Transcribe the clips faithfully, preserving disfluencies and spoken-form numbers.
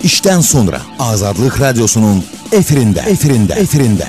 işten sonra Azadlıq Radyosu'nun efirinde, efirinde, efirinde.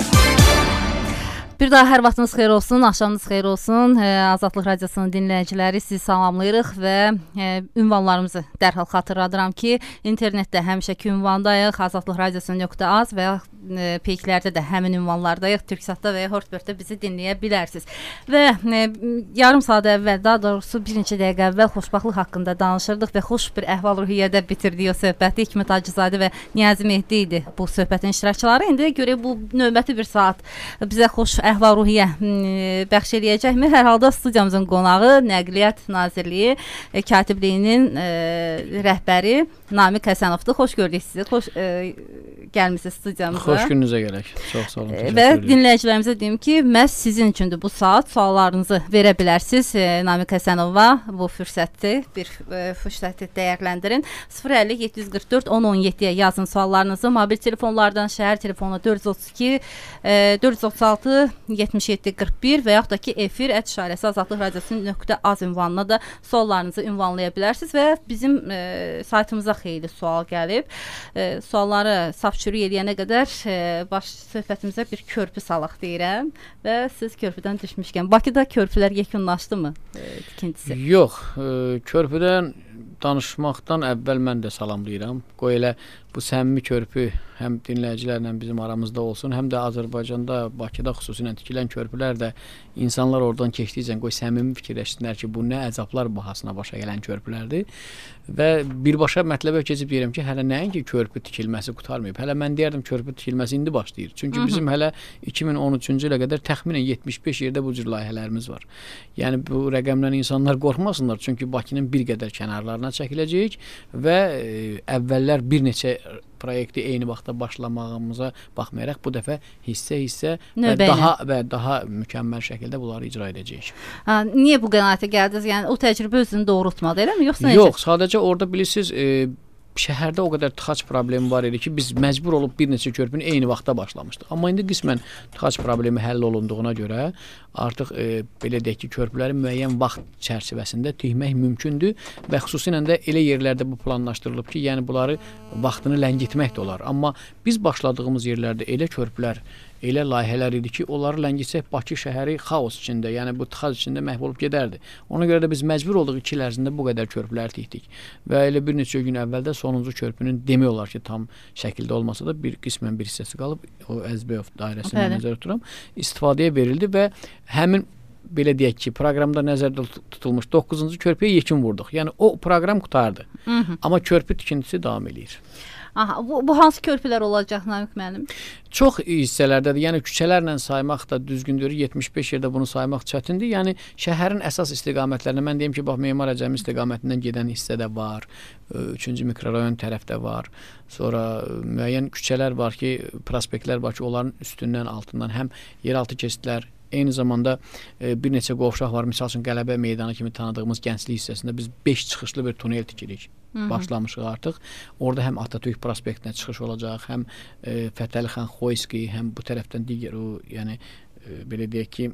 Bir daha hər vaxtınız xeyir olsun, axşamınız xeyir olsun. Azadlıq Radyosu'nun dinləyiciləri sizi salamlayırıq və ünvanlarımızı dərhal xatırladıram ki, internetdə həmişəki ünvandayıq, azadlıq radiosu nöqtə az və peyklərdə də həmin ünvanlardayıq. Türksatda və ya Hortbörtdə bizi dinləyə bilərsiniz. Və yarım saat əvvəl, daha doğrusu bir neçə dəqiqə əvvəl xoşbaxtlıq haqqında danışırdıq və xoş bir əhval-ruhiyyədə bitirdik o söhbəti. Hikmət Hacızadə və Niyazi Mehdi idi bu söhbətin iştirakçıları. İndi görə bu növbəti bir saat bizə xoş əhval-ruhiyyə bəxş eləyəcəkmi? Hər halda studiyamızın qonağı Nəqliyyat Nazirliyi Katibliyinin e, rəhbəri Namiq Həsənovdur. Xoş gördük sizi. Xoş e, gəlmisiniz studiyamıza. Xoş gününüzə gələk. Çox sağ olun. Və dinləyicilərimizə deyim ki, məhz sizin üçündür bu saat. Suallarınızı verə bilərsiniz e, Namiq Həsənova. Bu fürsəti, bir e, fürsəti dəyərləndirin. sıfır əlli yeddi yüz qırx dörd on on yeddiyə yazın suallarınızı. Mobil telefonlardan şəhər telefonu dörd yüz otuz iki dörd yüz otuz altı yetmiş yeddi qırx bir və yaxud da ki efir ət işarəsi azadlıq radiosu nöqtə az ünvanına da suallarınızı ünvanlaya bilərsiniz və bizim e, saytımıza xeyli sual gəlib. E, sualları saf-çürük eləyənə qədər e, baş söhbətimizə bir körpü salaq deyirəm və siz körpüdən düşmüşkən Bakıda körpülər yekunlaşdı mı e, tikintisi? Yox, e, körpüdən danışmaqdan əvvəl mən də salamlayıram. Qoy elə bu səmimi körpü həm dinləyicilərlə bizim aramızda olsun, həm də Azərbaycanda, Bakıda xüsusilə tikilən körpülər də insanlar oradan keçdikcə qoy səmimi fikirləşsinlər ki, bu nə əzablar bahasına başa gələn körpülərdir. Və birbaşa mətləbə keçib deyirəm ki, hələ nəinki körpü tikilməsi qurtarmayıb. Hələ mən deyərdim körpü tikilməsi indi başlayır. Çünki bizim hələ iki min on üçüncü ilə qədər təxminən yetmiş beş yerdə bu cür layihələrimiz var. Yəni bu rəqəmdən insanlar qorxmasınlar. Çünki Bakının bir qədər kənarlarına çəkiləcəyik və e, əvvəllər bir neçə proyekti eyni vaxtda başlamağımıza baxmayaraq bu dəfə hissə-hissə və daha və daha mükəmməl şəkildə bunları icra edəcəyik. Ha, niyə bu qənaətə gəldiniz? Yəni o təcrübə özünü doğrultmadı, eləmi? Yoxsa Yox, necə? Sadəcə orada bilirsiniz, e, şəhərdə o qədər tıxac problemi var idi ki, biz məcbur olub bir neçə körpünü eyni vaxtda başlamışdıq. Amma indi qismən tıxac problemi həll olunduğuna görə artıq e, belə deyək ki, körpüləri müəyyən vaxt çərçivəsində tikmək mümkündür və xüsusilə də elə yerlərdə bu planlaşdırılıb ki, yəni bunları vaxtını ləngitmək də olar. Amma biz başladığımız yerlərdə elə körpülər, elə layihələr idi ki, onları ləngitsək Bakı şəhəri xaos içində, yəni bu tıxac içində məhv olub gedərdi. Ona görə də biz məcbur olduq iki il ərzində bu qədər körpülər tikdik. Və elə bir neçə gün əvvəl də sonuncu körpünün demək olar ki, tam şəkildə olmasa da bir qismən bir hissəsi qalıb, o Əzbəyov dairəsində nəzərdə tuturam, istifadəyə verildi və həmin belə deyək ki, proqramda nəzərdə tutulmuş doqquzuncu körpüyə yekun vurduq. Yəni o proqram qurtardı. Hı -hı. Amma körpü tikintisi davam eləyir. Aha, bu, bu hansı körpülər olacaq Namiq müəllim? Çox hissələrdədir. Yəni küçələrlə saymaq da düzgündür. yetmiş beş yerdə bunu saymaq çətindir. Yəni şəhərin əsas istiqamətlərinə mən deyim ki, bax Memar Əcəmi istiqamətindən gedən hissədə var. üçüncü mikrorayon tərəfdə var. Sonra müəyyən küçələr var ki, prospektlər var ki, onların üstündən, altından həm yeraltı keçidlər, eyni zamanda e, bir neçə qovşaq var. Misal üçün Qələbə meydanı kimi tanıdığımız gənclik hissəsində biz beş çıxışlı bir tunel tikirik. Hı-hı. Başlamışıq artıq. Orada həm Atatürk prospektinə çıxış olacaq, həm e, Fətəli xan Xoyski, həm bu tərəfdən digər o, yəni e, belə deyək ki,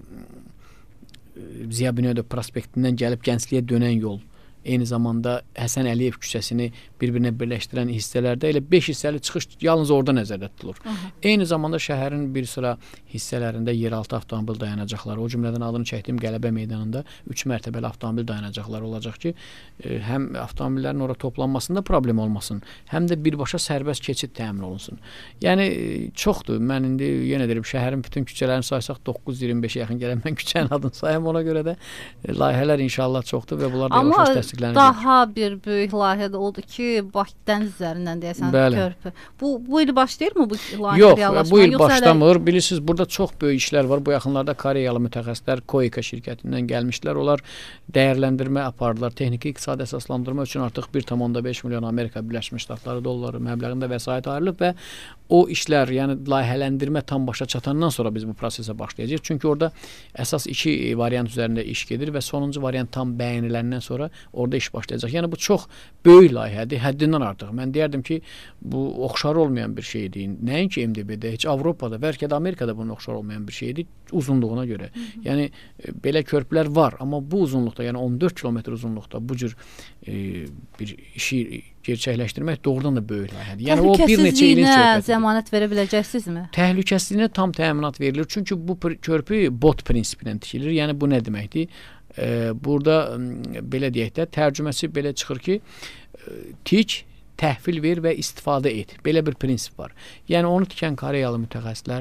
e, Ziya Bünyadov prospektindən gəlib gəncliyə dönən yol. Eyni zamanda Həsən Əliyev küçəsini bir-birinə birləşdirən hissələrdə elə beş hissəli çıxış yalnız orada nəzərdə tutulur. Hı -hı. Eyni zamanda şəhərin bir sıra hissələrində yeraltı avtomobil dayanacaqları, o cümlədən adını çəkdiyim Qələbə meydanında üç mərtəbəli avtomobil dayanacaqları olacaq ki, e, həm avtomobillərin orada toplanmasında problem olmasın, həm də birbaşa sərbəst keçid təmin olunsun. Yəni e, çoxdur. Mən indi yenə deyirəm, şəhərin bütün küçələrini saysaq doqquz yüz iyirmi beşə yaxın gələn mən küçənin adını sayım, ona görə də e, layihələr inşallah çoxdur və bunlar da yavaş-yavaş təsdiqlənəcək. Daha bir böyük layihə də odur ki, Bakı dəniz üzərindən deyəsən körpü. Bu bu il başlayırmı bu layihə? Yox, bu il başlamır. Hələ... Bilirsiniz, burada çox böyük işlər var. Bu yaxınlarda Koreyalı mütəxəssislər Koika şirkətindən gəlmişlər. Onlar dəyərləndirmə apardılar. Texniki iqtisadi əsaslandırma üçün artıq bir tam onda beş milyon Amerika Birləşmiş Ştatları dolları məbləğində vəsait ayrılıb və o işlər, yəni layihələndirmə tam başa çatandan sonra biz bu prosesə başlayacağıq. Çünki orada əsas iki variant üzərində iş gedir və sonuncu variant tam bəyəniləndən sonra orada orada iş başlayacaq. Yəni bu çox böyük layihədir, həddindən artıq. Mən deyərdim ki, bu oxşar olmayan bir şeydir. Nəinki M D B-də, heç Avropada, bəlkə də Amerikada bunun oxşar olmayan bir şeydir uzunluğuna görə. Hı -hı. Yəni belə körpülər var, amma bu uzunluqda, yəni on dörd kilometr uzunluqda bu cür e, bir işi gerçəkləşdirmək doğrudan da böyük layihədir. Yəni o bir neçə ilin söhbətidir. Zəmanət verə biləcəksinizmi? Təhlükəsizliyinə tam təminat verilir. Çünki bu körpü bot prinsipindən tikilir. Yəni bu nə deməkdir? E, burada belə deyək də, tərcüməsi belə çıxır ki, tik, təhvil ver və istifadə et. Belə bir prinsip var. Yəni onu tikən Koreyalı mütəxəssislər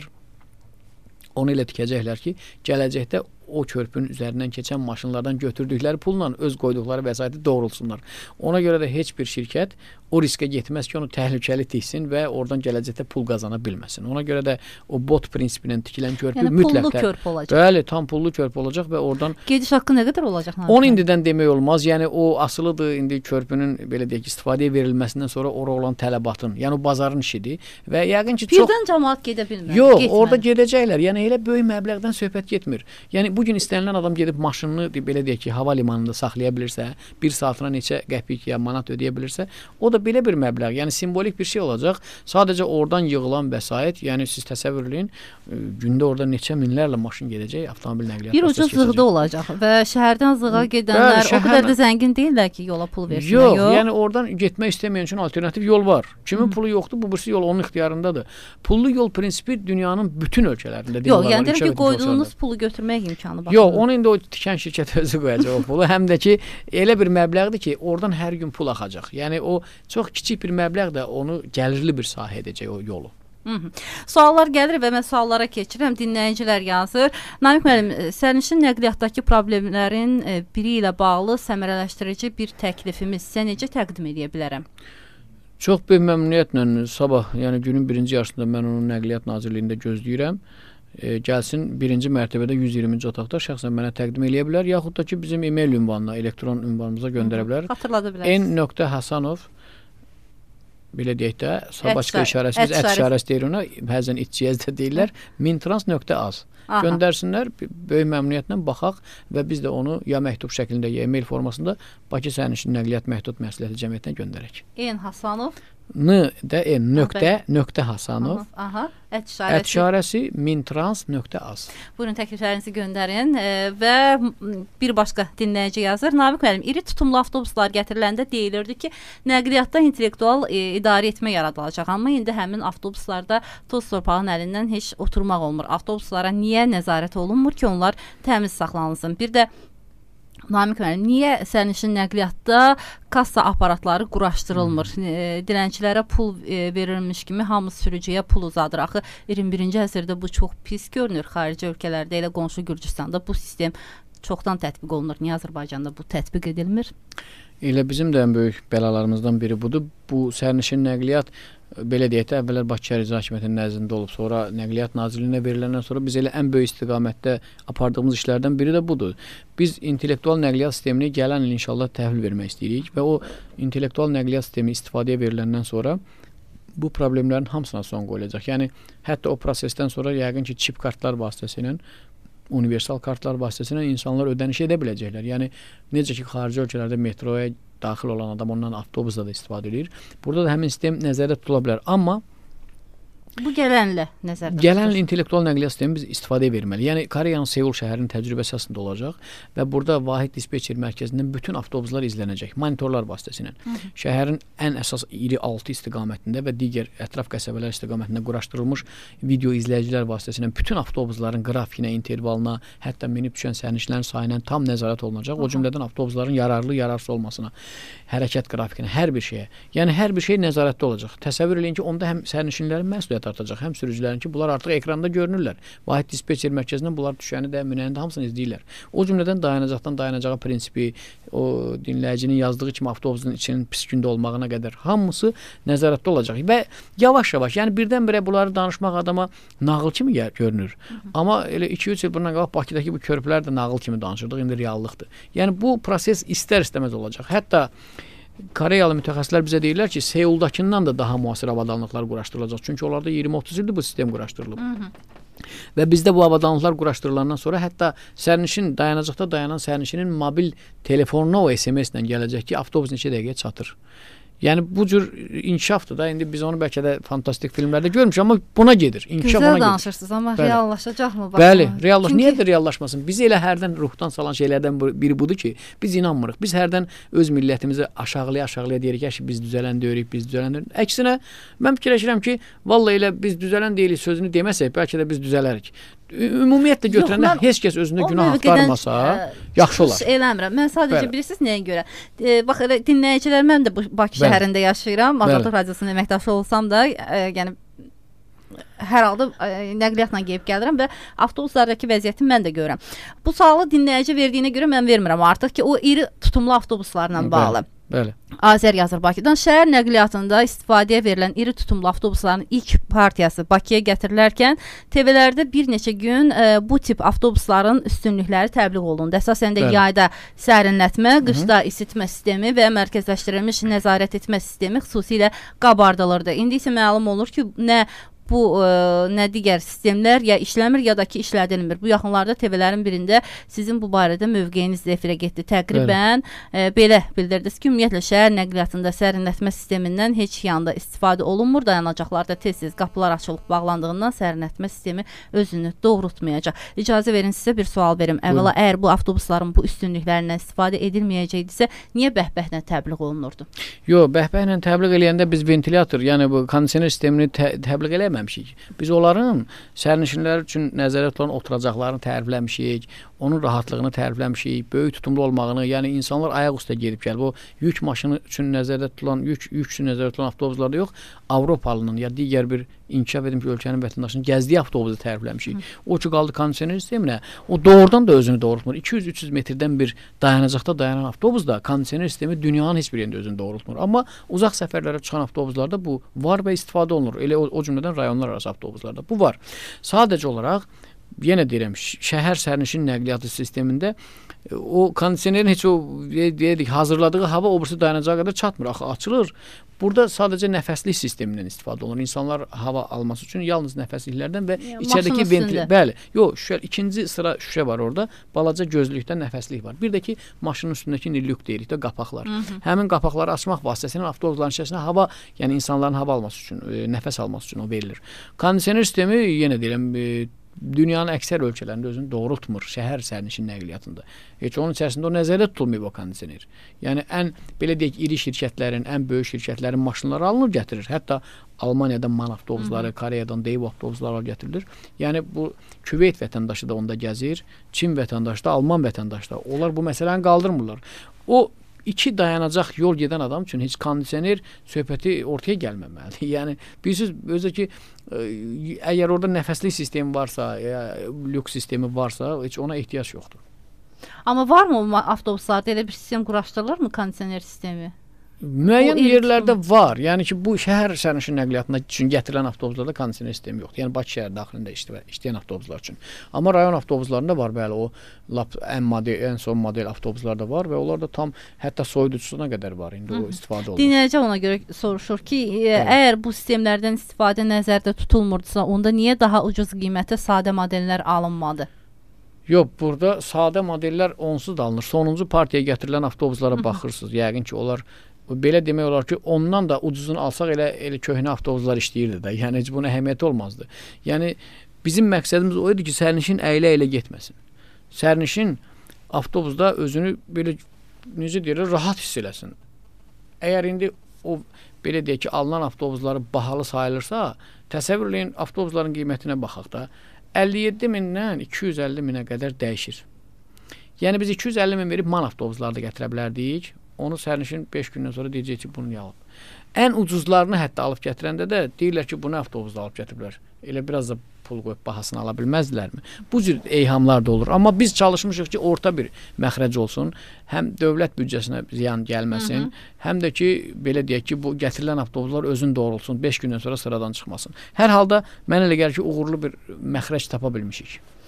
onu elə tikəcəklər ki, gələcəkdə o körpünün üzərindən keçən maşınlardan götürdükləri pulla öz qoyduqları vəsaiti doğrulsunlar. Ona görə də heç bir şirkət o riskə getməz ki, onu təhlükəli tiksin və oradan gələcəkdə pul qazana bilməsin. Ona görə də o bot prinsipindən tikilən körpü yəni, mütləq pullu körpü olacaq. Bəli, tam pullu körpü olacaq və oradan gediş haqqı nə qədər olacaq? Onu indidən demək olmaz. Yəni o asılıdır indi körpünün belə deyək istifadəyə verilməsindən sonra ora olan tələbatın. Yəni o bazarın işidir və yəqin ki, çox birdən cəmaət gedə bilmir. Yox, getməli. Orada gedəcəklər. Yəni elə böyük məbləğdən söhbət getmir. Yəni bu gün istənilən adam gedib maşınını belə deyək ki, hava limanında saxlaya bilirsə, bir saatına neçə qəpik ya manat ödəyə bilirsə, o da belə bir məbləğ, yəni simvolik bir şey olacaq. Sadəcə oradan yığılan vəsait, yəni siz təsəvvür eləyin, gündə orada neçə minlərlə maşın gedəcək, avtomobil nəqliyyat bir ucu zığda olacaq və şəhərdən zığa gedənlər Bəli, şəhər... o qədər də zəngin deyirlər ki, yola pul versinlər. Yox, yox, yəni oradan getmək istəməyən üçün alternativ yol var. Kimin Hı. pulu yoxdur, bu birisi yol onun ixtiyarındadır. Pullu yol prinsipi dünyanın bütün ölkələrində. Yox, yəni deyirəm ki, qoyduğunuz pulu götürmək imkanı var. Yox, onu indi o tikən şirkət özü qoyacaq o pulu. Həm də ki, elə bir məbləğdir ki, oradan hər gün pul axacaq. Yəni o çox kiçik bir məbləğ də onu gəlirli bir sahə edəcək o yolu. Hı -hı. Suallar gəlir və mən suallara keçirəm. Dinləyicilər yazır. Namiq müəllim, sərnişin nəqliyyatdakı problemlərin biri ilə bağlı səmərələşdirici bir təklifimiz sizə necə təqdim edə bilərəm? Çox böyük məmnuniyyətlə sabah, yəni günün birinci yarısında mən onu Nəqliyyat Nazirliyində gözləyirəm. E, gəlsin birinci mərtəbədə yüz iyirminci otaqda şəxsən mənə təqdim eləyə bilər, yaxud da ki bizim e-mail ünvanına, elektron ünvanımıza göndərə bilər. Xatırlada bilərsiniz. n nöqtə hasanov belə deyək də, Sabaçka işarəsi, biz ət işarəsi deyir ona, bəzən itçiyəz də deyirlər, mintrans nöqtə az. Göndərsinlər, böyük məmnuniyyətlə baxaq və biz də onu ya məktub şəklində, ya e-mail formasında Bakı Sərnişin Nəqliyyat Məhdud Məsuliyyətli Cəmiyyətinə göndərək. N Hasanov N də N nöqtə nöqtə Hasanov aha, ət işarəsi, ət işarəsi mintrans nöqtə az. Buyurun, təkliflərinizi göndərin e, və bir başqa dinləyici yazır. Namiq müəllim, iri tutumlu avtobuslar gətiriləndə deyilirdi ki, nəqliyyatda intellektual e, idarə etmə yaradılacaq, amma indi həmin avtobuslarda toz torpağın əlindən heç oturmaq olmur. Avtobuslara niyə nəzarət olunmur ki, onlar təmiz saxlanılsın? Bir də Namiq müəllim, niyə sərnişin nəqliyyatda kassa aparatları quraşdırılmır? Hmm. E, dilənçilərə pul e, verilmiş kimi hamı sürücüyə pul uzadır. Axı iyirmi birinci əsrdə bu çox pis görünür. Xarici ölkələrdə, elə qonşu Gürcüstanda bu sistem çoxdan tətbiq olunur. Niyə Azərbaycanda bu tətbiq edilmir? Elə bizim də ən böyük bəlalarımızdan biri budur. Bu sərnişin nəqliyyat belə deyək də, əvvəllər Bakı Şəhər İcra Hakimiyyətinin nəzdində olub, sonra Nəqliyyat Nazirliyinə veriləndən sonra biz elə ən böyük istiqamətdə apardığımız işlərdən biri də budur. Biz intellektual nəqliyyat sistemini gələn il inşallah təhvil vermək istəyirik və o intellektual nəqliyyat sistemi istifadəyə veriləndən sonra bu problemlərin hamısına son qoyulacaq. Yəni, hətta o prosesdən sonra yəqin ki, çip kartlar vasitəsilə, universal kartlar vasitəsilə insanlar ödəniş edə biləcəklər. Yəni, necə ki, xarici ölkələrdə metroya daxil olan adam ondan avtobusda da istifadə edir. Burada da həmin sistem nəzərdə tutula bilər. Amma bu gələnlə nəzərdə Gələn il intellektual nəqliyyat sistemi biz istifadəyə verməli. Yəni, Koreyanın Seul şəhərinin təcrübəsi əsasında olacaq və burada vahid dispetçer mərkəzindən bütün avtobuslar izlənəcək, monitorlar vasitəsilə. Hı -hı. Şəhərin ən əsas iri altı istiqamətində və digər ətraf qəsəbələr istiqamətində quraşdırılmış video izləyicilər vasitəsilə bütün avtobusların qrafikinə, intervalına, hətta minib düşən sərnişinlərin sayına tam nəzarət olunacaq. O cümlədən avtobusların yararlı, yararsız olmasına, hərəkət qrafikinə, hər bir şeyə. Yəni, hər bir şey nəzarətdə olacaq. Təsəvvür eləyin ki, onda həm sərnişinlərin məsuliyyəti artacaq, həm sürücülərin ki, bunlar artıq ekranda görünürlər. Vahid dispetçer mərkəzindən bunlar düşəni də, minəni də hamısını izləyirlər. O cümlədən dayanacaqdan dayanacağa prinsipi, o dinləyicinin yazdığı kimi avtobusun içinin pis gündə olmağına qədər hamısı nəzarətdə olacaq. Və yavaş-yavaş, yəni birdən-birə bunları danışmaq adama nağıl kimi görünür. Hı -hı. Amma elə iki üç il bundan qabaq Bakıdakı bu körpülər də nağıl kimi danışırdıq, indi reallıqdır. Yəni bu proses istər-istəməz olacaq. Hətta Koreyalı mütəxəssislər bizə deyirlər ki, Seuldakından da daha müasir avadanlıqlar quraşdırılacaq. Çünki onlarda iyirmi otuz ildir bu sistem quraşdırılıb. Hı -hı. Və bizdə bu avadanlıqlar quraşdırılandan sonra hətta sərnişin dayanacaqda dayanan sərnişinin mobil telefonuna o S M S ilə gələcək ki, avtobus neçə dəqiqəyə çatır. Yəni bu cür inkişafdır da. İndi biz onu bəlkə də fantastik filmlərdə görmüşük, amma buna gedir. İnkişaf Gözəl ona gedir. danışırsınız, amma Bəli. reallaşacaqmı? Bəli, reallaş. Çünki... Niyə də reallaşmasın? Bizi elə hərdən ruhdan salan şeylərdən biri budur ki, biz inanmırıq. Biz hərdən öz millətimizi aşağılaya-aşağılaya deyirik ki, biz düzələn deyirik, biz düzələn deyirik. Əksinə, mən fikirləşirəm ki, vallahi elə biz düzələn deyilik sözünü deməsək, bəlkə də biz düzələrik. Ümumiyyətlə götürəndə Yox, heç kəs özündə günah axtarmasa, yaxşı olar. Eləmirəm. Mən sadəcə Bəli. bilirsiniz nəyə görə? E, bax, elə dinləyicilər, mən də bu Bakı Bəli. şəhərində yaşayıram. Azadlıq Radiosunun əməkdaşı olsam da, e, yəni hər halda e, nəqliyyatla gəlib gəlirəm və avtobuslardakı vəziyyəti mən də görürəm. Bu sualı dinləyici verdiyinə görə mən vermirəm artıq ki, o iri tutumlu avtobuslarla bağlı. Bəli. Bəli. Azər yazır Bakıdan. Şəhər nəqliyyatında istifadəyə verilən iri tutumlu avtobusların ilk partiyası Bakıya gətirilərkən T V-lərdə bir neçə gün e, bu tip avtobusların üstünlükləri təbliğ olundu. Əsasən də yayda sərinlətmə, qışda isitmə sistemi və mərkəzləşdirilmiş nəzarət etmə sistemi xüsusilə qabardılırdı. İndi isə məlum olur ki, nə bu e, nə digər sistemlər ya işləmir, ya da ki işlədilmir. Bu yaxınlarda T V-lərin birində sizin bu barədə mövqeyiniz efirə getdi. Təqribən e, belə bildirdiniz ki, ümumiyyətlə şəhər nəqliyyatında sərinlətmə sistemindən heç yanda istifadə olunmur. Dayanacaqlarda tez-tez qapılar açılıb bağlandığından sərinlətmə sistemi özünü doğrultmayacaq. İcazə verin sizə bir sual verim. Əvvəla, əgər bu avtobusların bu üstünlüklərindən istifadə edilməyəcəkdisə, niyə bəhbəhlə təbliğ olunurdu? Yox, bəhbəhlə təbliğ eləyəndə biz ventilator, yəni bu kondisioner sistemini tə təbliğ eləyə Biz onların sərnişinlər üçün nəzərdə tutulan oturacaqlarını tərifləmişik, onun rahatlığını tərifləmişik, böyük tutumlu olmağını, yəni insanlar ayaq üstə gedib gəlib. O yük maşını üçün nəzərdə tutulan, yük, yük üçün nəzərdə tutulan avtobuslarda yox, Avropalının ya digər bir inkişaf edilmiş ölkənin vətəndaşının gəzdiyi avtobusu tərifləmişik. Hı. O ki, qaldı kondisioner sisteminə, o doğrudan da özünü doğrultmur. iki yüz üç yüz metrdən bir dayanacaqda dayanan avtobusda kondisioner sistemi dünyanın heç bir yerində özünü doğrultmur. Amma uzaq səfərlərə çıxan avtobuslarda bu var və istifadə olunur. Elə o, o cümlədən rayonlar arası avtobuslarda bu var. Sadəcə olaraq, yenə deyirəm, şəhər sərnişin nəqliyyatı sistemində o kondisionerin heç o dedik, hazırladığı hava o birisi dayanacağa qədər çatmır. Axı açılır. Burada sadəcə nəfəslik sistemindən istifadə olunur. İnsanlar hava alması üçün yalnız nəfəsliklərdən və ya, içəridəki ventilyasiya. Bəli. Yox, şüşə, ikinci sıra şüşə var orada. Balaca gözlükdə nəfəslik var. Bir də ki, maşının üstündəki lük deyirik də qapaqlar. Hı -hı. Həmin qapaqları açmaq vasitəsilə avtobusların içərisinə hava, yəni insanların hava alması üçün, e, nəfəs alması üçün o verilir. Kondisioner sistemi yenə deyirəm, e, dünyanın əksər ölkələrində özünü doğrultmur şəhər sərnişin nəqliyyatında. Heç onun içərisində o nəzərdə tutulmayıb o kondisioner. Yəni ən belə deyək iri şirkətlərin, ən böyük şirkətlərin maşınları alınır, gətirir. Hətta Almaniyadan MAN avtobusları, Koreyadan Daewoo avtobusları gətirilir. Yəni bu Küveyt vətəndaşı da onda gəzir, Çin vətəndaşı da, Alman vətəndaşı da. Onlar bu məsələni qaldırmırlar. O İki dayanacaq yol gedən adam üçün heç kondisioner söhbəti ortaya gəlməməlidir. Yəni bilirsiniz, özü ki əgər orada nəfəslik sistemi varsa, ya lük sistemi varsa, heç ona ehtiyac yoxdur. Amma varmı avtobuslarda elə bir sistem quraşdırılırmı, kondisioner sistemi? Müəyyən yerlərdə var. Yəni ki, bu şəhər sərnişin nəqliyyatına üçün gətirilən avtobuslarda kondisioner sistemi yoxdur. Yəni Bakı şəhər daxilində işləyən avtobuslar üçün. Amma rayon avtobuslarında var, bəli, o lap ən model, ən son model avtobuslarda var və onlar da tam hətta soyuducusuna qədər var indi. Hı -hı. O istifadə olunur. Dinləyici ona görə soruşur ki, e, əgər bu sistemlərdən istifadə nəzərdə tutulmurdsa, onda niyə daha ucuz qiymətə sadə modellər alınmadı? Yox, burada sadə modellər onsuz da alınır. Sonuncu partiyaya gətirilən avtobuslara Hı -hı. baxırsınız. Yəqin ki, onlar belə demək olar ki, ondan da ucuzunu alsaq elə elə köhnə avtobuslar işləyirdi də. Yəni heç buna əhəmiyyət olmazdı. Yəni bizim məqsədimiz o idi ki, sərnişin əylə-əylə getməsin. Sərnişin avtobusda özünü belə necə deyirlər, rahat hiss eləsin. Əgər indi o belə deyək ki, alınan avtobusları bahalı sayılırsa, təsəvvür eləyin, avtobusların qiymətinə baxaq da, əlli yeddi mindən iki yüz əlli minə qədər dəyişir. Yəni biz iki yüz əlli min verib MAN avtobuslarda gətirə bilərdik. Onu sərnişin beş gündən sonra deyəcək ki, bunu niyə alıb? Ən ucuzlarını hətta alıb gətirəndə də deyirlər ki, bunu avtobusda alıb gətiriblər. Elə biraz da pul qoyub bahasını ala bilməzdilərmi? Bu cür eyhamlar da olur. Amma biz çalışmışıq ki, orta bir məxrəc olsun. Həm dövlət büdcəsinə ziyan gəlməsin, Hı -hı. həm də ki, belə deyək ki, bu gətirilən avtobuslar özünü doğrulsun, beş gündən sonra sıradan çıxmasın. Hər halda mənə elə gəlir ki, uğurlu bir məxrəc tapa bilmişik.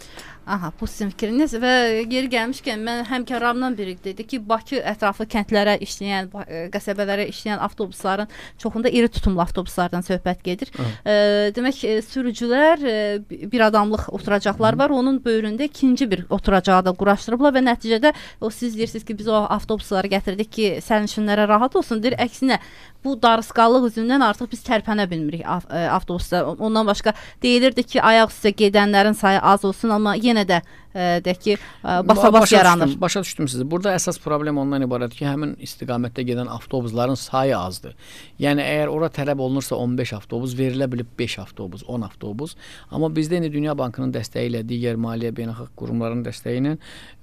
Aha, bu sizin fikriniz və geri gəlmişkən mən həmkarlarımdan biri dedi ki, Bakı ətraflı kəndlərə işləyən, qəsəbələrə işləyən avtobusların çoxunda iri tutumlu avtobuslardan söhbət gedir. E, demək sürücülər e, bir adamlıq oturacaqlar var, onun böyründə ikinci bir oturacağı da quraşdırıblar və nəticədə o siz deyirsiniz ki, biz o avtobusları gətirdik ki, sərnişinlərə rahat olsun. Deyir, əksinə bu darısqallıq üzündən artıq biz tərpənə bilmirik avtobusda. Ondan başqa deyilirdi ki, ayaq üstə gedənlərin sayı az olsun, amma yenə də deyək ki, basa-bas yaranır. Düşdüm, başa düşdüm sizi. Burada əsas problem ondan ibarətdir ki, həmin istiqamətdə gedən avtobusların sayı azdır. Yəni, əgər ora tələb olunursa on beş avtobus, verilə bilib beş avtobus, on avtobus. Amma bizdə indi Dünya Bankının dəstəyi ilə, digər maliyyə beynəlxalq qurumların dəstəyi ilə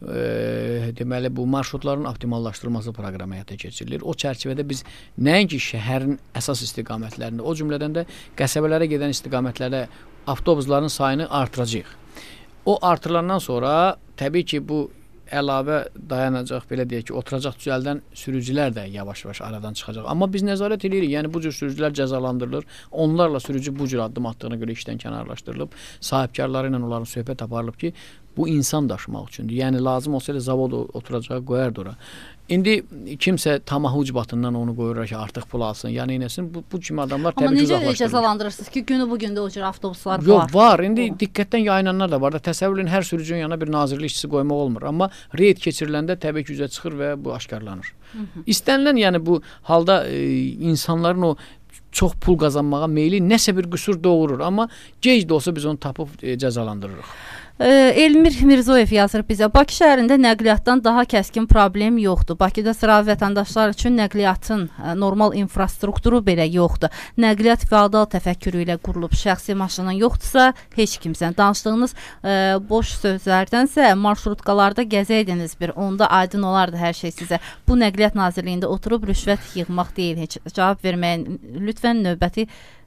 e, deməli, bu marşrutların optimallaşdırılması proqramı həyata keçirilir. O çərçivədə biz nəinki şəhərin əsas istiqamətlərində, o cümlədən də qəsəbələrə gedən istiqamətlərdə avtobusların sayını artıracağıq. O artırılandan sonra təbii ki, bu əlavə dayanacaq, belə deyək ki, oturacaq düzəldən sürücülər də yavaş-yavaş aradan çıxacaq. Amma biz nəzarət edirik, yəni bu cür sürücülər cəzalandırılır. Onlarla sürücü bu cür addım atdığına görə işdən kənarlaşdırılıb. Sahibkarları ilə onların söhbət aparılıb ki, bu insan daşımaq üçündür. Yəni lazım olsaydı zavod oturacağı qoyardı ora. İndi kimsə tamahı ucbatından onu qoyur ki, artıq pul alsın. Yəni nəsin? Bu, bu kimi adamlar təbii ki, uzaqlaşdırılır. Amma necə cəzalandırırsınız ki, günü bu gündə o cür avtobuslar var? Yox, var. İndi o. Diqqətdən yayınanlar da var da. Təsəvvür edin, hər sürücünün yanına bir nazirlik işçisi qoymaq olmur. Amma reyd keçiriləndə təbii ki, üzə çıxır və bu aşkarlanır. Hı -hı. İstənilən, yəni bu halda e, insanların o çox pul qazanmağa meyli nəsə bir qüsur doğurur. Amma gec də olsa biz onu tapıb e, cəzalandırırıq. Elmir Mirzoyev yazır bizə, Bakı şəhərində nəqliyyatdan daha kəskin problem yoxdur. Bakıda sıra vətəndaşlar üçün nəqliyyatın normal infrastrukturu belə yoxdur. Nəqliyyat feodal təfəkkürü ilə qurulub, şəxsi maşının yoxdursa, heç kimsən. Danışdığınız e, boş sözlərdənsə marşrutkalarda gəzəydiniz bir, onda aydın olardı hər şey sizə. Bu Nəqliyyat Nazirliyində oturub rüşvət yığmaq deyil, heç cavab verməyin. Lütfən növbəti